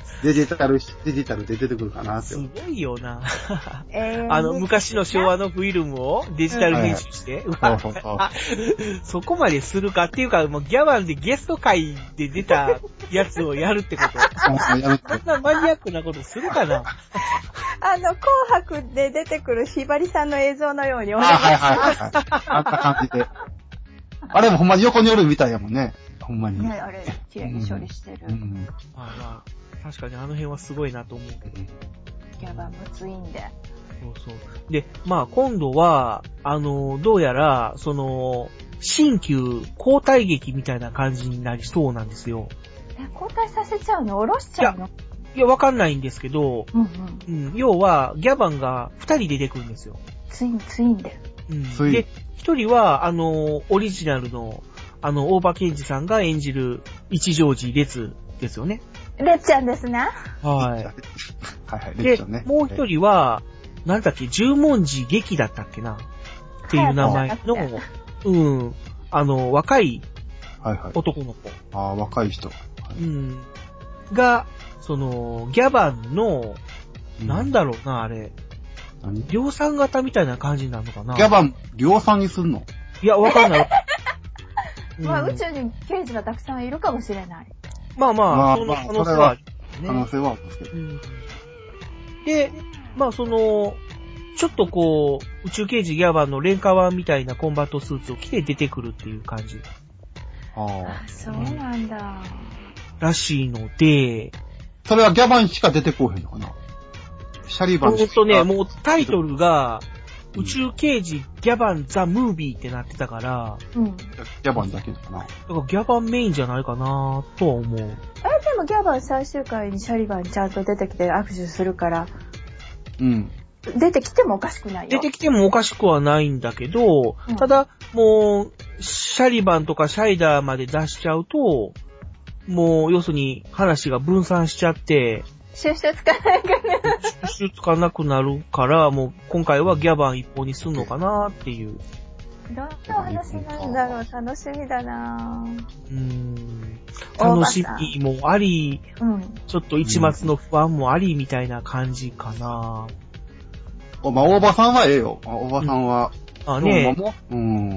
デジタル、デジタルで出てくるかなって。 すごいよな。 えー、 あの、昔の昭和のフィルムをデジタル編集して、うん、 そうそうそう。 そこまでするかっていうか、もうギャバンでゲスト会で出たやつをやるってことそんなマニアックなことするかなあの、紅白で出てくるひばりさんの映像のようにお願いします。 はいはいはいはい。あんな感じで。あれもほんまに横におるみたいやもんね。ほんまに。 ね、あれ、綺麗に処理してる。うんうん、 まあまあ、確かにあの辺はすごいなと思うけど。 ギャバンもツインで。 そうそう。で、まあ今度は、あの、どうやら、その、新旧交代劇みたいな感じになりそうなんですよ。 え、交代させちゃうの？下ろしちゃうの？ いや、わかんないんですけど、 うんうんうん、要は、ギャバンが二人出てくるんですよ。 ツイン、ツインで。 うん、で、一人は、あの、オリジナルの、あの、大場健二さんが演じる一条寺列ですよね。 列ちゃんですね。 はい。 はいはい、列ちゃんね。 で、もう一人は、なんだっけ、十文字劇だったっけなっていう名前の、うん、あの、若い男の子。 はいはい、ああ、若い人。はい、 うん。が、その、ギャバンの、うん、なんだろうな、あれ。 何？ 量産型みたいな感じになるのかな。 ギャバン、量産にすんの？ いや、わかんない。 うん、まあ、宇宙に刑事がたくさんいるかもしれない。 まあまあ、 まあ、 その可能性はある、 ね。可能性はあるんですけど、うん。 で、まあその、ちょっとこう、宇宙刑事ギャバンの廉価版みたいなコンバットスーツを着て出てくるっていう感じ。 ああ、そうなんだ。 らしいので、 それはギャバンしか出てこうへんのかな？シャリバンしか。 ほんとね、もうタイトルが、宇宙刑事ギャバンザ・ムービーってなってたから、 うん。 ギャバンだけかな。だからギャバンメインじゃないかなとは思う。え、でもギャバン最終回にシャリバンちゃんと出てきて握手するから、 うん。 出てきてもおかしくないよ。 出てきてもおかしくはないんだけど、うん、ただ、もう、シャリバンとかシャイダーまで出しちゃうと、もう、要するに話が分散しちゃって、 収集つかなくなる。 収集つかなくなるから、もう今回はギャバン一本にすんのかなっていう。 どんな話なんだろう、楽しみだなぁ。 うーん。楽しみもあり、うん、ちょっと一末の不安もありみたいな感じかなぁ。 お、まあ、大場さんはええよ。大場さんは。 うん、あ、ねえ。うん。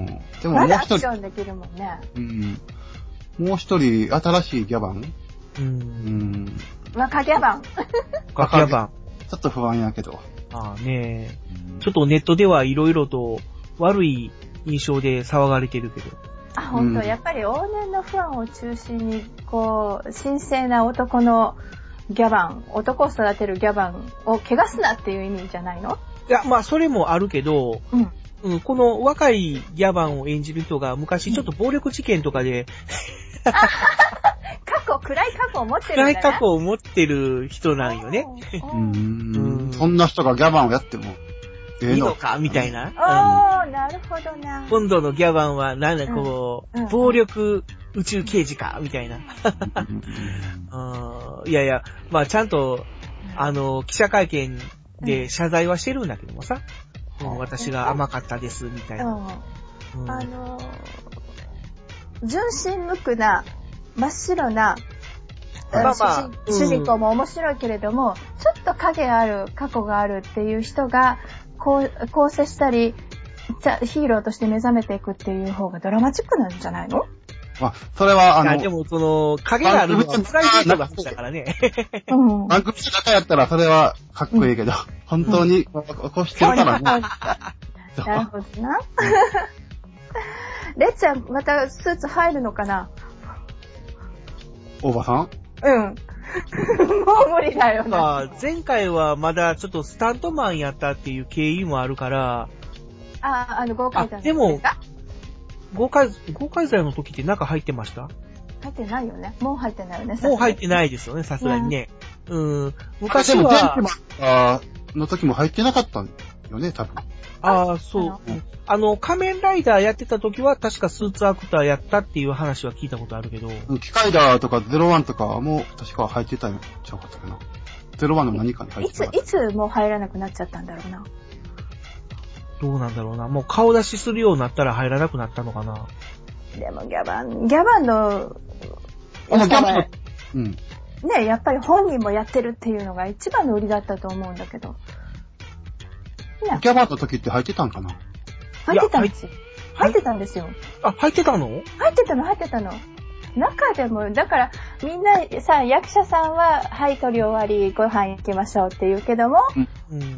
でももう一人。まだアクションできるもんね。 うん。もう一人、新しいギャバン？ うん。うん。若ギャバン。 若ギャバン。 ちょっと不安やけど。 ああねえ、うん。ちょっとネットではいろいろと悪い印象で騒がれてるけど。 あ、ほんと、うん、やっぱり往年のファンを中心に、こう、神聖な男のギャバン、男を育てるギャバンを汚すなっていう意味じゃないの？ いや、まあ、それもあるけど、 うんうん、この若いギャバンを演じる人が昔ちょっと暴力事件とかで、 うん、過去、暗い過去を持ってるんだね。 暗い過去を持ってる人なんよね。 うーん、そんな人がギャバンをやってもええのいいのかみたいな。 ああ、うん、なるほどな。 今度のギャバンはなんだこう、うんうん、暴力宇宙刑事かみたいな。いやいや、まあちゃんとあの記者会見で謝罪はしてるんだけどもさ、うん、私が甘かったですみたいな。 うんうん、あの純真無垢な真っ白な、まあまあ、主人、主人公も面白いけれども、ちょっと影ある過去があるっていう人がこう構成したりヒーローとして目覚めていくっていう方がドラマチックなんじゃないの？ あ、それはあの、 でもその影があるのはプライベートが好きだからね。 うん。 番組の中やったらそれはかっこいいけど、うん、本当に起こしてるからね。なるほどな。レッちゃんまたスーツ入るのかな？ 大場さん？ うん。もう無理だよね。 まあ、前回はまだちょっとスタントマンやったっていう経緯もあるから、 ああ、あの、豪快剤の時でも、豪快、豪快剤の時って中入ってました？ 入ってないよね。もう入ってないよね。 もう入ってないですよね、さすがにね。うん。昔は。でも、 テントマンの時も入ってなかったんよね、多分。 ああ、そう。あの、仮面ライダーやってた時は確かスーツアクターやったっていう話は聞いたことあるけど。 機械ダーとかゼロワンとかも確か入ってたんちゃうかったかな。ゼロワンの何かに入ってた。 いつ、いつもう入らなくなっちゃったんだろうな。 どうなんだろうな。もう顔出しするようになったら入らなくなったのかな。 でもギャバン、ギャバンの、 あのギャバンの、うん。 ね、やっぱり本人もやってるっていうのが一番の売りだったと思うんだけど。 ね、ギャバの時って入ってたんかな？ 入ってたんですよ。入ってたんですよ。 あ、入ってたの？ 入ってたの、入ってたの。中でも、だから、みんなさ、役者さんは、はい、撮り終わり、ご飯行きましょうって言うけども、うん。うん。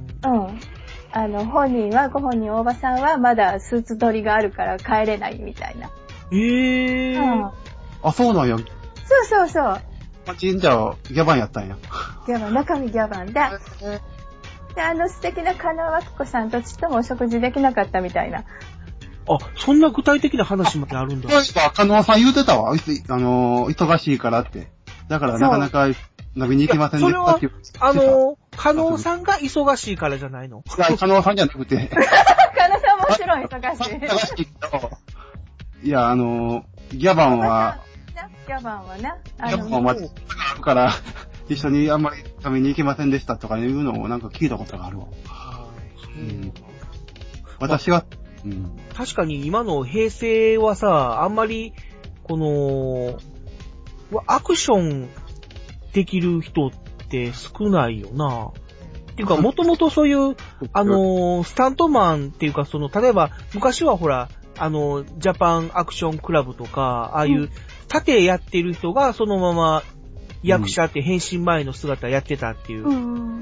あの、本人は、ご本人、大場さんは、まだスーツ撮りがあるから帰れないみたいな。 えぇー。うん。 あ、そうなんや。 そうそうそう。 神社、ギャバンやったんや。 ギャバン、中身ギャバンで。で、あの素敵な加納脇子さんとちっともお食事できなかったみたいな。 あ、そんな具体的な話まであるんだ。 そういえば、加納さん言うてたわ。あの、忙しいからって。だからなかなか飲みに行きませんでしたっていう。 あの、加納さんが忙しいからじゃないの？ いや、加納さんじゃなくて。 加納さんもちろん忙しい。 忙しいけど。いや、あの、ギャバンは、 ギャバンはな、 あの、ギャバンは待ちあるから、一緒にあんまり食べに行けませんでしたとかいうのをなんか聞いたことがあるわ。うん、私は、うん、 確かに今の平成はさ、あんまり、この、アクションできる人って少ないよな。っていうか、もともとそういう、あの、スタントマンっていうか、その、例えば、昔はほら、あの、ジャパンアクションクラブとか、ああいう、盾やってる人がそのまま役者って変身前の姿やってたっていう、うん、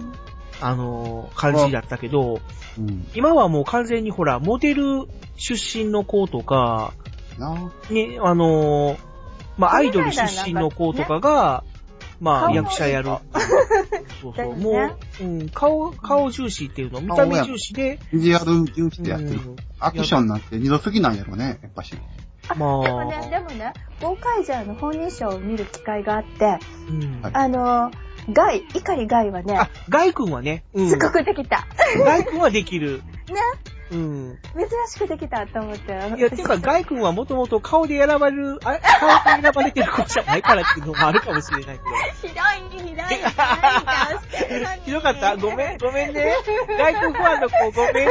あの、感じだったけど、うん、今はもう完全にほら、モデル出身の子とか、ね、あの、まあ、アイドル出身の子とかが、まあ、役者やる。そうそう。もう、うん、顔、顔重視っていうの、見た目重視で。 ビジュアル重視でやってる。うん、アクションなんて二度過ぎなんやろね、やっぱし。 まあ、でもね、でもね、ゴーカイジャーの本人賞を見る機会があって、うん、あの、ガイ、碇ガイはね。 あ、ガイ君はね。 うん、すごくできた。 ガイ君はできる。 ね。うん。珍しくできたと思って。いや、 っていうか、ガイ君はもともと顔で選ばれる、あ顔で選ばれてる子じゃないからっていうのもあるかもしれないけど。 ひどい、ひどい。 ひどかった？ごめん、ごめんね。ガイ君ファンの子、ごめんね。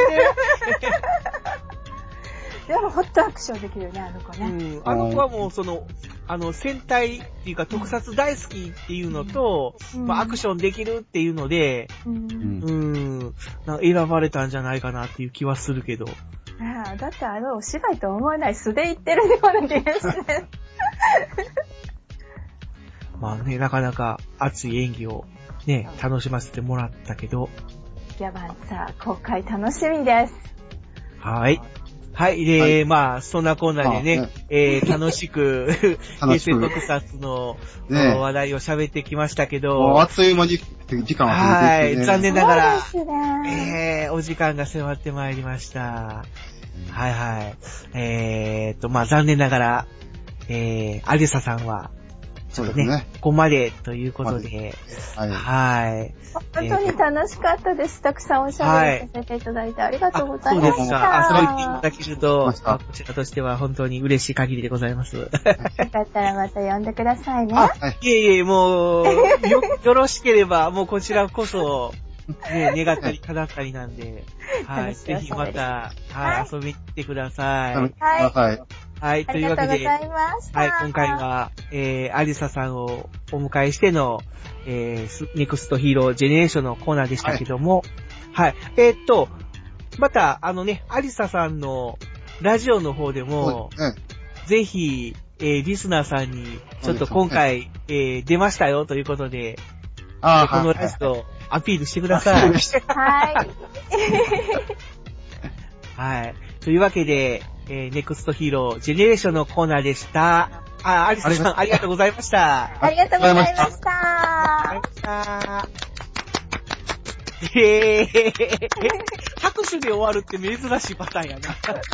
でも、ホットアクションできるよね、あの子ね。 うん。あの子はもう、その、あの、戦隊っていうか特撮大好きっていうのと、うん、まあ、アクションできるっていうので、うん。うん。なんか選ばれたんじゃないかなっていう気はするけど。 ああ、だってあの、お芝居と思えない素で言ってるような気がする。 まあね、なかなか熱い演技をね、楽しませてもらったけど。 ギャバンさ、公開楽しみです。 はい。はい。で、はい、まあ、そんなコーナーでね、ねえー、楽しく、平成特撮の、ね、話題を喋ってきましたけど。 もうあっという間に時間は過ぎてきて、ね。 はい。残念ながら、ね、えー、お時間が迫ってまいりました。はいはい。えーっと、まあ、残念ながら、えー、アリサさんは、ちょっとね、ねここまでということで、はい。はい。 本当に楽しかったです。たくさんおしゃべりさせていただいてありがとうございました。そうですか。 あ、そう言っていただけると、こちらとしては本当に嬉しい限りでございます。よかったらまた呼んでくださいね。 あ、いえいえ、もう、よ、よろしければ、もうこちらこそ、ね、願ったり叶ったりなんで、はい。ぜひまた、はい、遊びに来てください。 はい。 はい、というわけで、はい、今回は、えー、アリサさんをお迎えしての、えー、ネクストヒーロージェネレーションのコーナーでしたけども、はい、はい、えー、っと、また、あのね、アリサさんのラジオの方でも、うん、ぜひ、えー、リスナーさんに、ちょっと今回、えー、出ましたよということで、あこのラジオ、アピールしてください。 はい。 はい。というわけで、えー、ネクストヒーロージェネレーションのコーナーでした。あ、アリサさん、ありがとうございました。 ありがとうございました。 ありがとうございました。へー。拍手で終わるって珍しいパターンやな。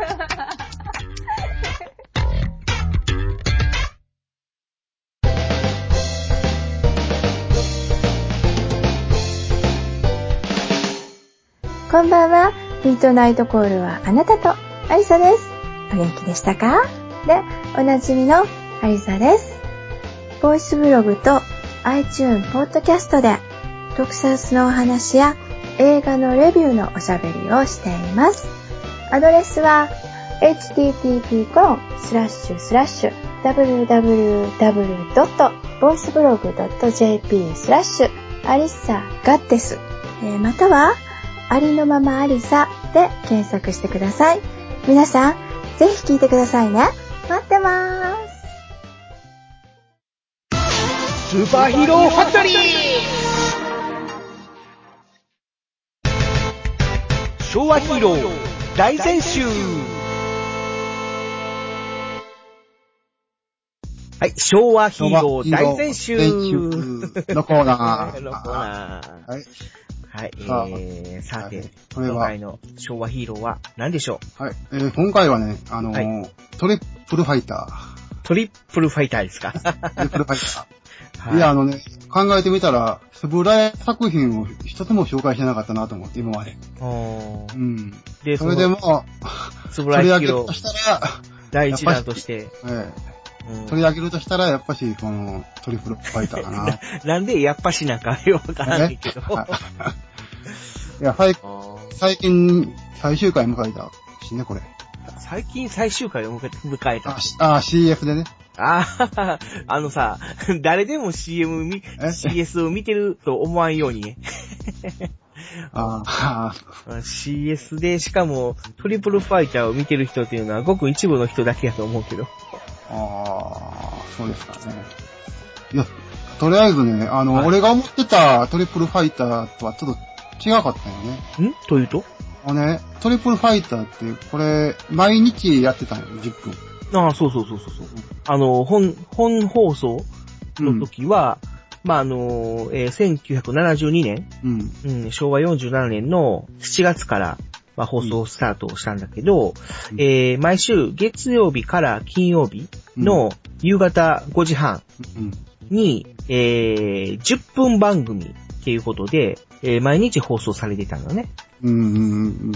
こんばんは。ミッドナイトコールはあなたとアリサです。お元気でしたか？で、おなじみのアリサです。ボイスブログと iTunes ポッドキャストで特撮のお話や映画のレビューのおしゃべりをしています。アドレスは エイチティーティーピーコロンスラッシュスラッシュダブリューダブリューダブリュードットボイスブログ .jp スラッシュアリサガッテス、えー、またはありのままアリサで検索してください。皆さんぜひ聞いてくださいね。待ってまーす。 スーパーヒーローファクトリー、昭和ヒーロー大全集。はい、昭和ヒーロー大全集のコーナー。 のコーナー。はい。はい、えー、さて、はい、これは今回の昭和ヒーローは何でしょう？はい、えー、今回はね、あのーはい、トリプルファイター。 トリプルファイターですか？トリプルファイター。はい、いや、あのね、考えてみたら、スブライ作品を一つも紹介してなかったなと思って、今まで。うん。で、それでも、 スブライヒーローとしたら、 第一弾として。 ええうん、取り上げるとしたら、やっぱし、この、トリプルファイターかな。 なんで、やっぱしなんかよくわからないけど。 いや、最近、最終回迎えたしね、これ。 最近最終回を迎えた。 ああ、シーエフ でね。 ああ、あのさ、誰でも シーエム 見、シーエス を見てると思わんようにね。 ああシーエス で、しかも、トリプルファイターを見てる人っていうのは、ごく一部の人だけやと思うけど。 ああ、そうですかね。いや、とりあえずね、あの、はい、俺が思ってたトリプルファイターとはちょっと違かったよね。 んというと？ あのね、トリプルファイターって、これ、毎日やってたんよ、じゅっぷん。 ああ、そうそうそうそうそう。あの、本、本放送の時は、うん、まあ、あの、えー、せんきゅうひゃくななじゅうにねん、うんうん、しょうわよんじゅうななねんのしちがつから、まあ、放送スタートをしたんだけど、うん、えー、毎週月曜日から金曜日の夕方ごじはんに、うん、えー、じゅっぷん番組っていうことで、えー、毎日放送されてたのね。 うんうんうんうん、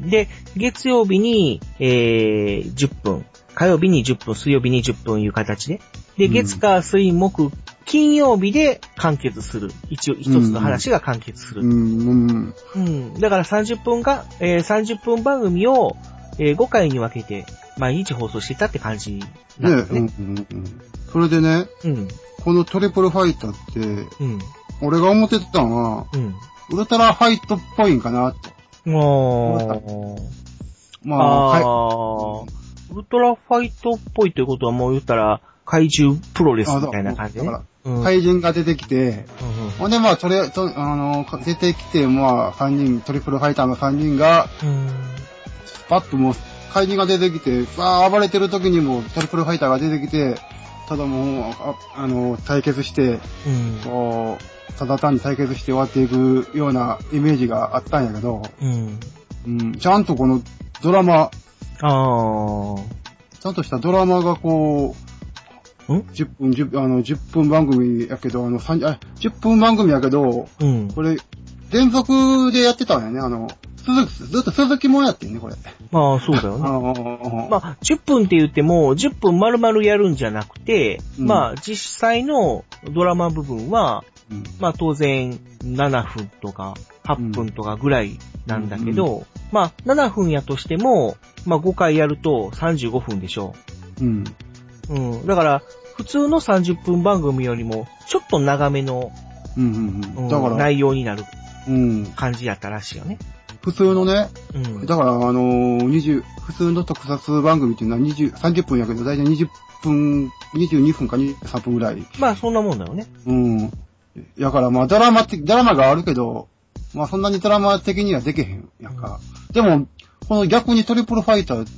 で、月曜日に、えー、じゅっぷん、火曜日にじゅっぷん、水曜日にじゅっぷんいう形で、で、月火水木、金曜日で完結する。一応、一つの話が完結する。 うんうんうん、だからさんじゅっぷんが、えー、さんじゅっぷん番組を、えー、ごかいに分けて、毎日放送してたって感じなんですね。ね、 うんうんうん。それでね、うん、このトリプルファイターって、うん、俺が思ってたのは、うん、ウルトラファイトっぽいんかなって。 もう、まあ、はい。ウルトラファイトっぽいということはもう言ったら、怪獣プロレスみたいな感じで、ね。だから、 うん、怪人が出てきて、ほんでまあ、とりあえず、あの、出てきて、まあ、さんにん、トリプルファイターのさんにんが、うん、パッともう、怪人が出てきて、ああ、暴れてる時にもトリプルファイターが出てきて、ただもう、あ, あの、対決して、うん、こう、ただ単に対決して終わっていくようなイメージがあったんやけど、うんうん、ちゃんとこのドラマ、 あちゃんとしたドラマがこう、ん ?じゅっ 分、じゅう、あの、じゅっぷん番組やけど、あの、あじゅっぷん番組やけど、うん、これ、連続でやってたんやね、あの、続ずっと続きもやってんね、これ。 まあ、そうだよね。まあ、じゅっぷんって言っても、じゅっぷん丸々やるんじゃなくて、うん、まあ、実際のドラマ部分は、うん、まあ、当然、ななふんとか、はっぷんとかぐらいなんだけど、うん、まあ、ななふんやとしても、まあ、ごかいやるとさんじゅうごふんでしょう。うん。うん。だから、普通のさんじゅっぷん番組よりも、ちょっと長めの、うんうんうん、だから内容になる感じやったらしいよね。 普通のね、うん、だから、あのー、にじゅう、普通の特撮番組っていうのはにじゅう、さんじゅっぷんやけど、だいたいにじゅっぷん、にじゅうにふんかにじゅうさんぷんぐらい。 まあ、そんなもんだよね。 うん。だから、まあ、ドラマって、ドラマがあるけど、まあ、そんなにドラマ的にはできへんやんか。うん、でも、この逆にトリプルファイターって、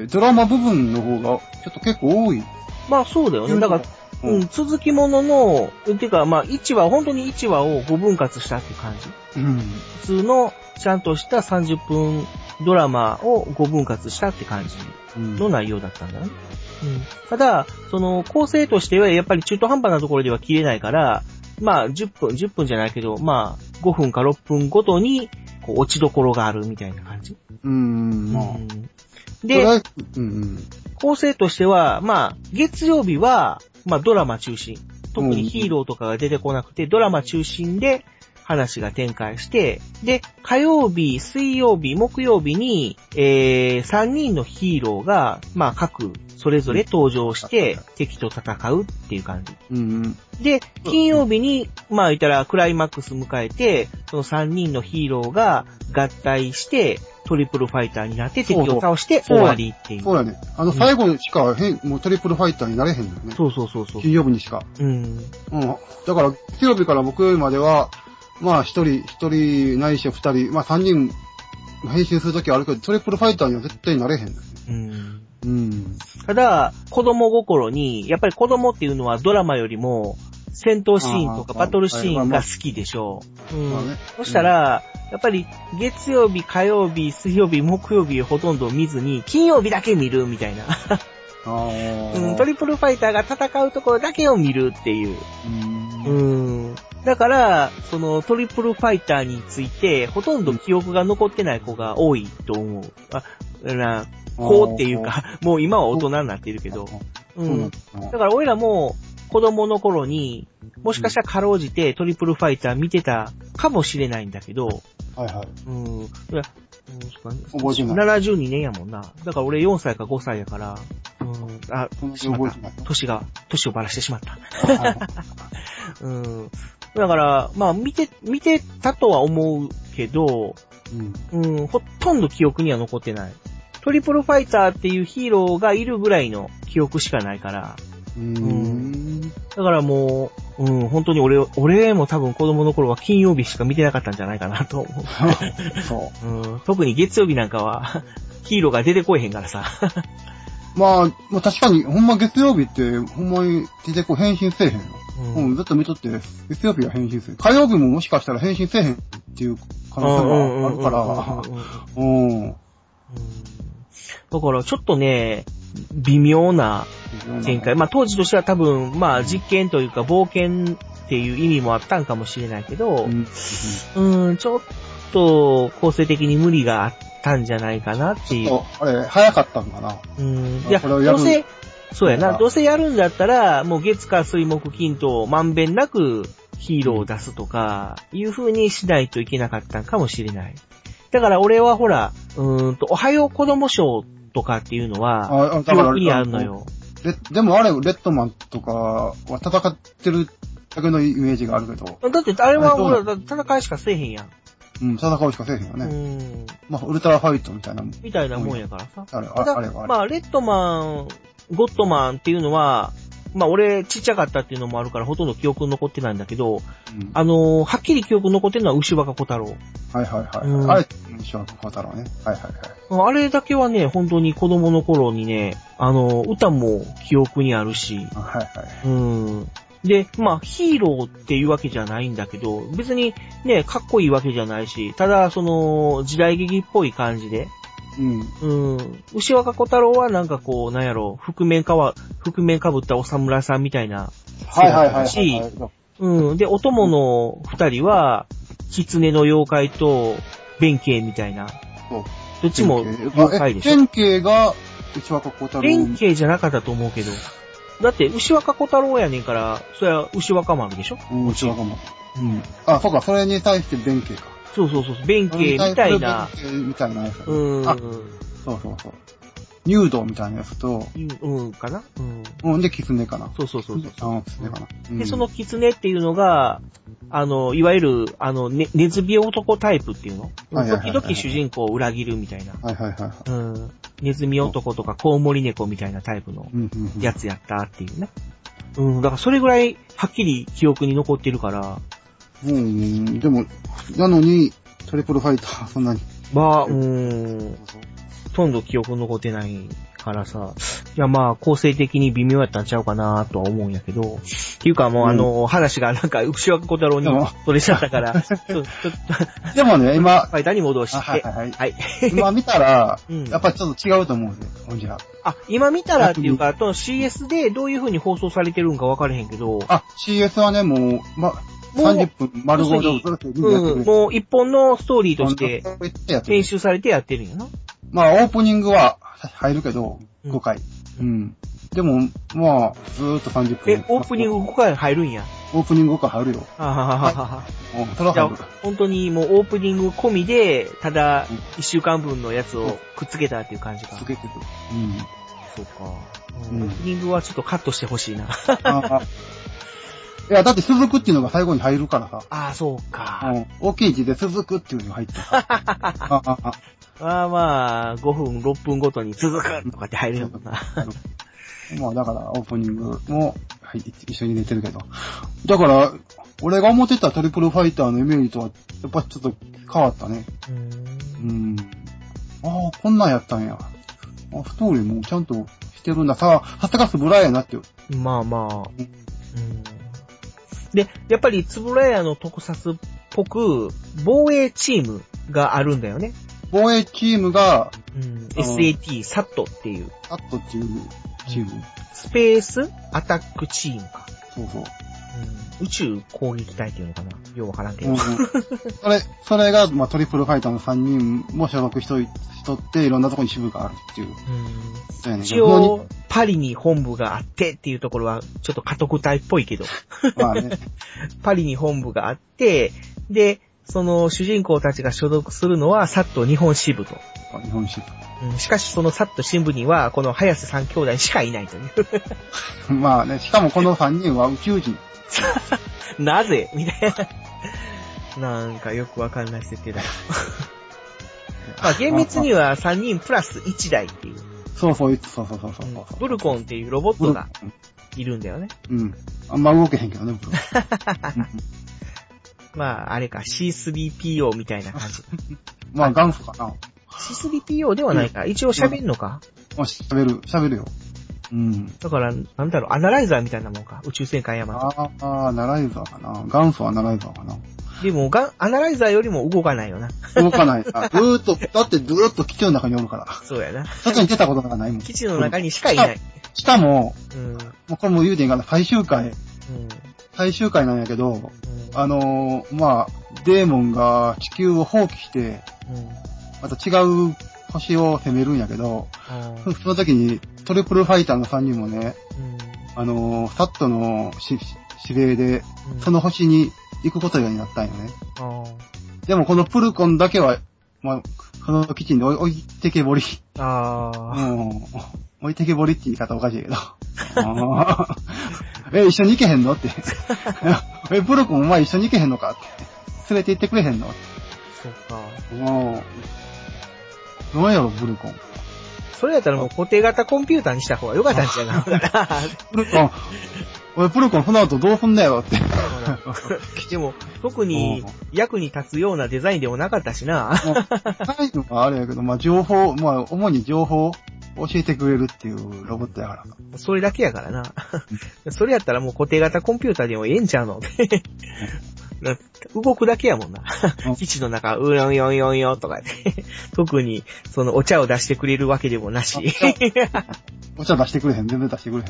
ドラマ部分の方が、ちょっと結構多い。 まあ、そうだよね。だから、うん、続きものの、てか、まあ、いちわ、本当にいちわをごぶん割したって感じ。うん。普通の、ちゃんとしたさんじゅっぷんドラマをごぶん割したって感じの内容だったんだね。うん。うん、ただ、その、構成としてはやっぱり中途半端なところでは切れないから、まあ、じゅっぷん、じゅっぷんじゃないけど、まあ、ごふんかろっぷんごとに、こう、落ちどころがあるみたいな感じ。 うーん、まあ。 で、うん、構成としては、まあ、月曜日は、まあ、ドラマ中心。特にヒーローとかが出てこなくて、ドラマ中心で話が展開して、で、火曜日、水曜日、木曜日に、えー、さんにんのヒーローが、まあ、各、 それぞれ登場して敵と戦うっていう感じ。 うん。 で、金曜日に、まあ言ったらクライマックス迎えて、そのさんにんのヒーローが合体してトリプルファイターになって敵を倒して終わりっていう。 そうやね。あの最後しか変、うん、もうトリプルファイターになれへんのよね。 そうそうそうそう。 金曜日にしか。 うん。 うん。だから、金曜日から木曜日までは、まあ一人、一人ないし二人、まあ三人変身するときはあるけど、トリプルファイターには絶対なれへんのよね。 うん。 うん。 ただ、子供心に、やっぱり子供っていうのはドラマよりも、戦闘シーンとかバトルシーンが好きでしょう。うん。そしたら、やっぱり月曜日、火曜日、水曜日、木曜日ほとんど見ずに、金曜日だけ見るみたいな。うん、トリプルファイターが戦うところだけを見るっていう。うん。だから、そのトリプルファイターについて、ほとんど記憶が残ってない子が多いと思う。あ、な、子っていうか、もう今は大人になってるけど。うん。だから俺らも、子供の頃に、もしかしたらかろうじてトリプルファイター見てたかもしれないんだけど、 はいはい。 うん。いや、 覚えてない。 ななじゅうにねんやもんな。だから俺よんさいかごさいやから、うん、あ、しまった。年が、年をばらしてしまった。うん。だから、まあ見て、見てたとは思うけど、うん、うん、ほとんど記憶には残ってない。トリプルファイターっていうヒーローがいるぐらいの記憶しかないから、 うーん、 だからもう、うん、本当に俺、俺も多分子供の頃は金曜日しか見てなかったんじゃないかなと思う。 そう、 うん。特に月曜日なんかは、ヒーローが出てこえへんからさ。 まあ、まあ確かに、ほんま月曜日って、ほんまに出てこう変身せえへんの。うん、うん、ずっと見とって、月曜日は変身する。火曜日ももしかしたら変身せえへんっていう可能性があるから、うん。 だからちょっとね、微妙な展開。まあ当時としては多分、まあ実験というか冒険っていう意味もあったんかもしれないけど、うん、うん、ちょっと構成的に無理があったんじゃないかなっていう。 あれ、早かったんかな。 うん。いや、どうせ、そうやな、どうせやるんだったら、もう月火水木金とまんべんなくヒーローを出すとか、いう風にしないといけなかったんかもしれない。だから俺はほら、うーんと、おはよう子供賞とかっていうのは、記憶にあるのよ。 で、でもあれ、レッドマンとかは戦ってるだけのイメージがあるけど。 だってあれはほら、戦いしかせえへんやん。 うん、戦うしかせえへんよね。うん。まあ、ウルトラファイトみたいなもん。 みたいなもんやからさ。 あれ、あれ、あれはあれ。 まあ、レッドマン、ゴッドマンっていうのは、まあ俺ちっちゃかったっていうのもあるからほとんど記憶残ってないんだけど、うん、あのー、はっきり記憶残ってるのは牛若小太郎。 はいはいはい。うん、あれ、牛若小太郎ね。はいはいはい。あれだけはね、本当に子供の頃にね、あのー、歌も記憶にあるし、 はいはい。 うん。で、まあヒーローっていうわけじゃないんだけど、別にね、かっこいいわけじゃないし、ただその時代劇っぽい感じで、うん。うん。牛若小太郎はなんかこう、なんやろ、覆面かわ、覆面かぶったお侍さんみたいな。 はいはいはいはい、はい。 うん。で、お供の二人は、狐の妖怪と、弁慶みたいな。そう。どっちも妖怪でしょ。 弁慶が、牛若小太郎。 弁慶じゃなかったと思うけど。だって、牛若小太郎やねんから、それは牛若丸でしょ。 うん、牛若丸。うん。あ、そうか、それに対して弁慶か。 そうそうそう、弁慶みたいな。 弁慶みたいなやつ。 うん。 あ、そうそうそう。入道みたいなやつと、 うん、うん、かなうん。うん、で、狐かな。 そうそうそうそう。 あ、狐かな、うん。 で、その狐っていうのが、あの、いわゆる、あの、ね、ネズミ男タイプっていうの、はいはいはいはい、時々主人公を裏切るみたいな。 はいはいはい、はい。 うん。ネズミ男とかコウモリ猫みたいなタイプのやつやったっていうね。うん、だからそれぐらいはっきり記憶に残ってるから。 うん、でも、なのに、トリプルファイター、そんなに。 まあ、うーん。ほとんど記憶残ってないからさ。いや、まあ、構成的に微妙やったんちゃうかなとは思うんやけど。っていうかもう、うん、あの、話がなんか、牛若小太郎に取れちゃったから。 でもね、今。 ファイターに戻して。 はいはいはい。はい、今見たら、うん、やっぱりちょっと違うと思うんで、ほんじゃ。 あ、今見たらっていうか、シーエス でどういう風に放送されてるんか分かれへんけど。 あ、シーエス はね、もう、ま、さんじゅっぷん丸ごとずっとうん、もう一本のストーリーとして編集されてやってるんやな。 まあオープニングは入るけど、ごかい。うん。うん、でも、まあ、ずーっとさんじゅっぷん。 え、オープニングごかい入るんや。 オープニングごかい入るよ。 ははははは。 それは入る。 本当にもうオープニング込みで、ただいっしゅうかんぶんのやつをくっつけたっていう感じか。 くっつけてる。うん。 そうか。 うん。 オープニングはちょっとカットしてほしいな。 あいや、だって続くっていうのが最後に入るからさ。 ああ、そうか。 うん。大きい字で続くっていうのが入ってさ。あああまあまあ、ごふん、ろっぷんごとに続くとかって入るもんな。 まあだからオープニングも、はい、一緒に出てるけど。だから、俺が思ってたトリプルファイターのイメージとは、やっぱちょっと変わったね。 うーん。 うん。ああ、こんなんやったんや。あ、ストーリーもちゃんとしてるんだ。さあ、さすがスブラやなっていう。 まあまあ。うん。で、やっぱりつぶらやの特撮っぽく、防衛チームがあるんだよね。 防衛チームが、 うん、エスエーティー、サットっていう。 サットっていうチーム。 スペースアタックチームか。 そうそう。 うん、宇宙攻撃隊っていうのかな。ようわからんけど。 うん、それ、それが、まあ、トリプルファイターのさんにんも所属しとい、しとって、いろんなところに支部があるっていう。 うん、一応、パリに本部があってっていうところは、ちょっと家督隊っぽいけど。まあね。パリに本部があって、で、その主人公たちが所属するのは、サット日本支部と。 日本支部。うん、しかしそのサット支部には、この早瀬三兄弟しかいないという。 まあね、しかもこのさんにんは宇宙人。 なぜみたいな。なんかよくわかんない設定だよ。まあ厳密にはさんにんプラスいちだいっていう。 そうそう、そうそうそうそう、うん。 ブルコンっていうロボットがいるんだよね。 うん。あんま動けへんけどね、ブルコン。 まあ、あれか、シースリーピーオー みたいな感じ。 まあ、元祖かな。 シースリーピーオー ではないか。一応喋るのか、 まあ、喋る、喋るよ。うん。 だから、なんだろう、アナライザーみたいなもんか。宇宙戦艦ヤマト。 ああ、アナライザーかな。元祖アナライザーかな。 でも、がアナライザーよりも動かないよな。 動かない。あずーっと、だってずーっと基地の中におるから。 そうやな。 外に出たことがないもん。 基地の中にしかいない。 しかも、 うん、 もうこれも言うてんから最終回。うん、最終回なんやけど、うん、あのー、まあ、デーモンが地球を放棄して、うん、また違う星を攻めるんやけど、うん、その時にトリプルファイターのさんにんもね、うん、あのー、サットの指令で、その星に行くことになったんよね。うん、でもこのプルコンだけは、まあ、この基地に置いてけぼり。あうん、置いてけぼりって言い方おかしいけど。え、一緒に行けへんのって。え、プルコンお前一緒に行けへんのかって。連れて行ってくれへんのって。 そうか。 もう、どうやろ、プルコン。 それやったらもう固定型コンピューターにした方がよかったんじゃないかな。 プルコン、おい、プルコンその後どうすんだよって。 でも、特に役に立つようなデザインでもなかったしな。 デザインはあれやけど、まあ情報、まあ主に情報、教えてくれるっていうロボットやから。 それだけやからな。それやったらもう固定型コンピューターでもええんちゃうの動くだけやもんな。基地の中、うよんよんよんよとかで。特に、そのお茶を出してくれるわけでもなし。 お茶出してくれへん。全然出してくれへん。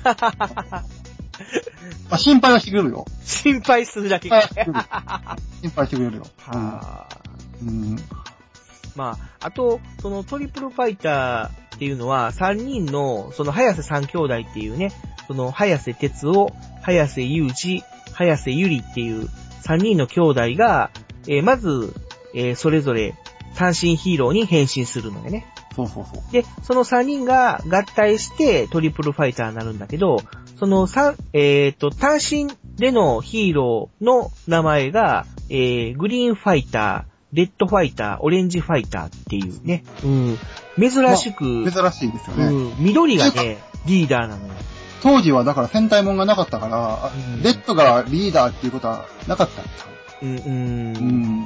あ、心配はしてくれるよ。 心配するだけか。 心配してくれるよ。 はうん。 まあ、あと、そのトリプルファイターっていうのは、さんにんの、その早瀬三兄弟っていうね、その早瀬哲夫、早瀬裕二、早瀬ゆりっていうさんにんの兄弟が、えー、まず、えー、それぞれ単身ヒーローに変身するのよね。 そうそうそう。 で、そのさんにんが合体してトリプルファイターになるんだけど、その三、えっと、単身でのヒーローの名前が、えー、グリーンファイター、レッドファイター、オレンジファイターっていうね。うん。珍しく。 まあ、珍しいですよね。 うん。緑がね、リーダーなのよ。 当時はだから戦隊もんがなかったから、うん、レッドがリーダーっていうことはなかったんですよ。うん、うん。うん。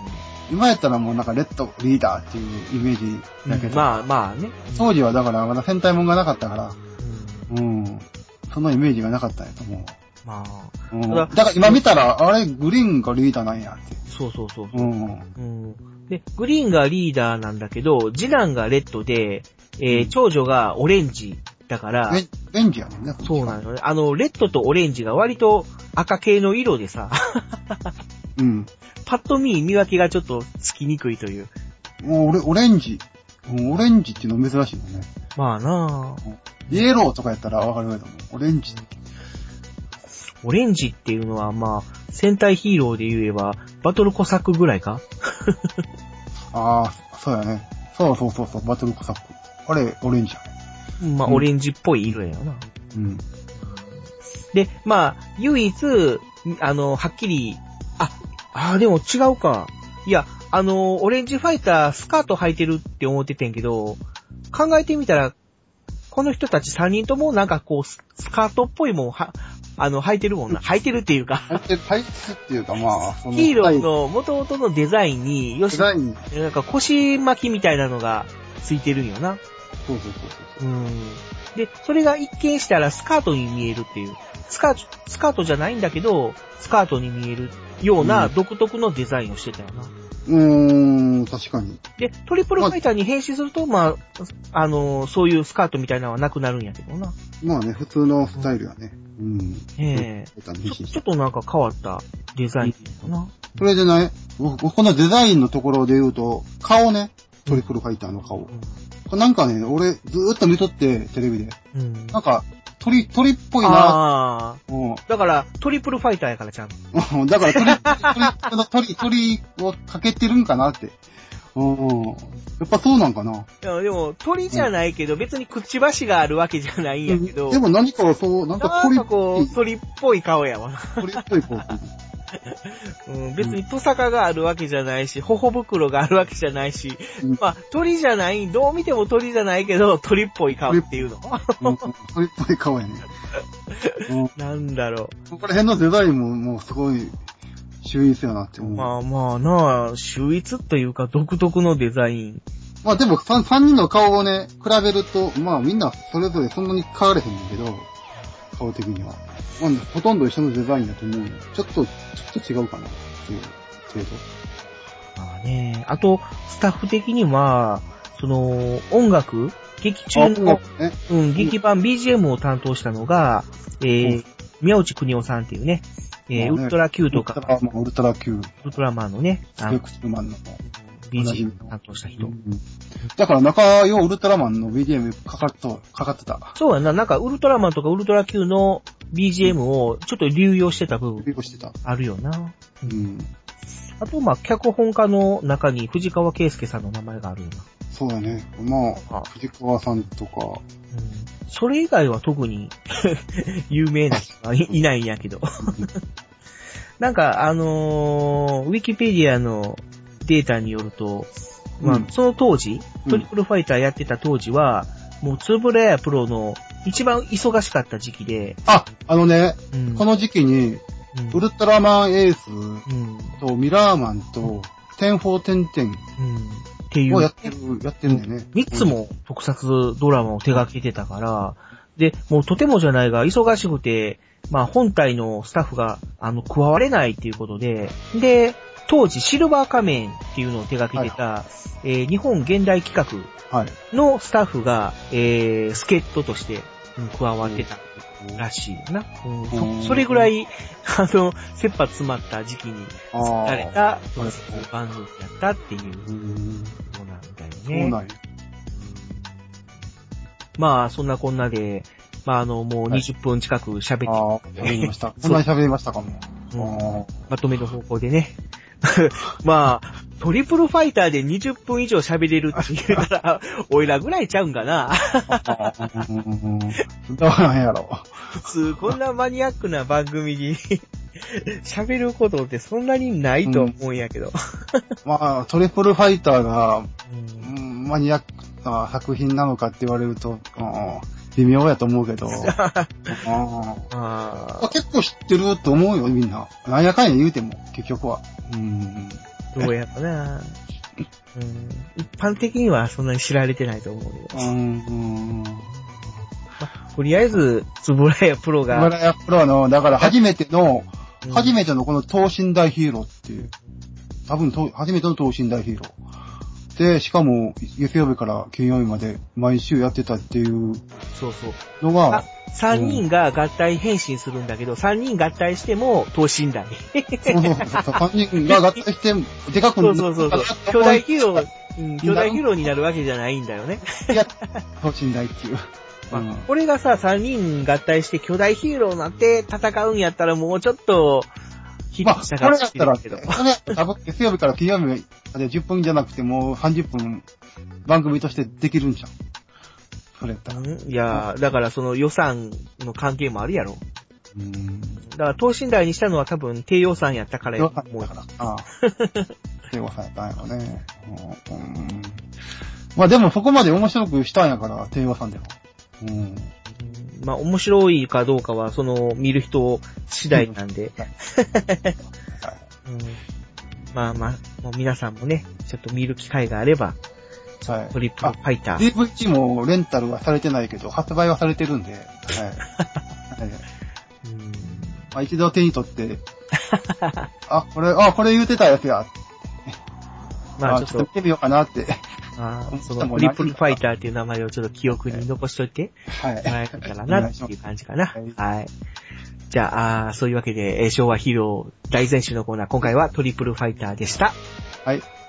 今やったらもうなんかレッドリーダーっていうイメージだけど。 うん、まあまあね。 当時はだからまだ戦隊もんがなかったから、うん。うん。そのイメージがなかったんやと思う。まあ。うん、だから今見たら、あれ、グリーンがリーダーなんやって。 そうそうそうそう、うんうん。で、グリーンがリーダーなんだけど、次男がレッドで、えー、長女がオレンジだから。 オレンジやもんね。 そうなのね。あの、レッドとオレンジが割と赤系の色でさ。うん。パッと見、見分けがちょっとつきにくいという。 もうオレ、オレンジ。オレンジっていうの珍しいよね。 まあなぁ。 イエローとかやったらわかるけども、オレンジ。 オレンジっていうのは、まあ、戦隊ヒーローで言えば、バトルコサックぐらいかああ、そうやね。そうそうそうそう、バトルコサック。あれ、オレンジやね。 まあ、オレンジっぽい色やな。 うん。 で、まあ、唯一、あの、はっきり、あ、あ、でも違うか。いや、あの、オレンジファイター、スカート履いてるって思っててんけど、考えてみたら、この人たちさんにんともなんかこう、スカートっぽいもんは、あの、履いてるもんな。履いてるっていうか。 履いてる、履いてるっていうか、まあ、そのヒーローの元々のデザインに、よし、 デザイン。 なんか腰巻きみたいなのがついてるんよな。 そうそうそうそう。 うん。で、それが一見したらスカートに見えるっていう。スカート、スカートじゃないんだけど、スカートに見えるような独特のデザインをしてたよな。 うーん、確かに。 で、トリプルファイターに変身すると、まあ、あの、そういうスカートみたいなのはなくなるんやけどな。 まあね、普通のスタイルやね。うん。 ええー、ちょ、ちょっとなんか変わったデザインかな。 それでね、僕、このデザインのところで言うと、顔ね、トリプルファイターの顔。うん、なんかね、俺、ずーっと見とって、テレビで。うん、なんか、鳥、鳥っぽいな。 ああ。うん。だから、トリプルファイターやからちゃんと。 だから鳥、鳥、鳥、鳥をかけてるんかなって。うん。やっぱそうなんかな。 いや、でも、鳥じゃないけど、うん、別にくちばしがあるわけじゃないんやけど。 うん、でも何かそう、なんか鳥っぽい。 なんかこう、鳥っぽい顔やわ。 鳥っぽい顔。 うん、別にトサカがあるわけじゃないし、頬袋があるわけじゃないし、うん、まあ、鳥じゃない、どう見ても鳥じゃないけど、鳥っぽい顔っていうの。 うん、鳥っぽい顔やね。 なんだろう。 ここら辺のデザインももうすごい秀逸やなって思う。 まあまあなあ、秀逸というか独特のデザイン。 まあでも 3, 3人の顔をね、比べると、まあみんなそれぞれそんなに変われへんねんけど、顔的には。まあ、ほとんど一緒のデザインだと思うよ。ちょっと、ちょっと違うかなっていう程度。 まあね、あと、スタッフ的には、その、音楽劇中の、ね、うん、劇版 ビージーエム を担当したのが、えー、うん、宮内邦夫さんっていうね、えーね、ウルトラ Q とか、 ウルトラマン、ウルトラ Q。 ウルトラマンのね、 スペクトルマンのビージーエム を担当した人。うん、 だから中よウルトラマンの ビージーエム かかっと、かかってた。 そうやな、なんかウルトラマンとかウルトラ Q の ビージーエム をちょっと流用してた部分。 流用してた。 あるよな。 うん。 あと、まあ、脚本家の中に藤川圭介さんの名前があるよな。 そうやね。まあ、藤川さんとか。うん。 それ以外は特に有名な人はいないんやけど。なんか、あのー、ウィキペディアのデータによると、まあ、うん、その当時、トリプルファイターやってた当時は、うん、もうツーブレイヤープロの一番忙しかった時期で。 あ、あのね、うん、この時期に、うん、ウルトラマンエースとミラーマンとテンフォーテンテンっていうをやってる、やってるんだよね。 三つも特撮ドラマを手掛けてたから、で、もうとてもじゃないが忙しくて、まあ本体のスタッフが、あの、加われないっていうことで、で、当時シルバー仮面っていうのを手掛けてた、はい、えー、日本現代企画のスタッフが、えー、助っ人として、うん、加わってたらしいよな。うん、そ, それぐらい、あの、切羽詰まった時期に作られた番組やったっていうことなんだよね。 そうなんや。 まあ、そんなこんなで、まあ、あの、もうにじゅっぷん近く喋って、 はい、ああ、喋りました。こんなに喋りましたかも。 うん、まとめの方向でね。まあ、トリプルファイターでにじゅっぷん以上喋れるって言うたら、おいらぐらいちゃうんかな。 どうなんやろ。 普通、こんなマニアックな番組に喋ることってそんなにないと思うんやけど。うん、 まあ、トリプルファイターが、うん、マニアックな作品なのかって言われると、うん微妙やと思うけど。ああ結構知ってると思うよ、みんな。なんやかんや言うても、結局は。うん。 どうやったな、うん、一般的にはそんなに知られてないと思うけど。うん。まあ、とりあえず、つぶらやプロが。 つぶらやプロの、だから初めての、うん、初めてのこの等身大ヒーローっていう。多分、初めての等身大ヒーロー。で、しかも、月曜日から金曜日まで毎週やってたっていう。 そうそう。 のが。 さんにんが合体変身するんだけど、うん、さんにん合体しても等身大。 そうそうそう。さんにんが合体して、でかくなる。 そうそうそうそう。巨大ヒーロー、うん、巨大ヒーローになるわけじゃないんだよね。 いや、等身大っていう。 まあ、うん、これがさ、さんにん合体して巨大ヒーローになって戦うんやったらもうちょっと、 まあ、これだったら、これ多分月曜日から金曜日までじゅっぷんじゃなくてもうさんじゅっぷん番組としてできるんじゃん。 触れた。 うん、いやー、だからその予算の関係もあるやろ。 うん。 だから等身大にしたのは多分低予算やったからや予算もうだから。ああ。低予算やったんやろね。うん。まあでもそこまで面白くしたんやから、低予算でも。うん。 まあ面白いかどうかは、その見る人次第なんで。 はいうん、まあまあ、もう皆さんもね、ちょっと見る機会があれば、 はい。 トリプルファイター。 ディーブイディー もレンタルはされてないけど、発売はされてるんで、はい。はい、 うんまあ、一度手に取って、あ、これ、あ、これ言うてたやつや。 まあちょっと、 見てみようかなって。 あそのトリプルファイターっていう名前をちょっと記憶に残しといて、 はい。 もらえたらなっていう感じかな。はい。はい、じゃあ、あそういうわけで、えー、昭和ヒーロー大全集のコーナー、今回はトリプルファイターでした。 はい。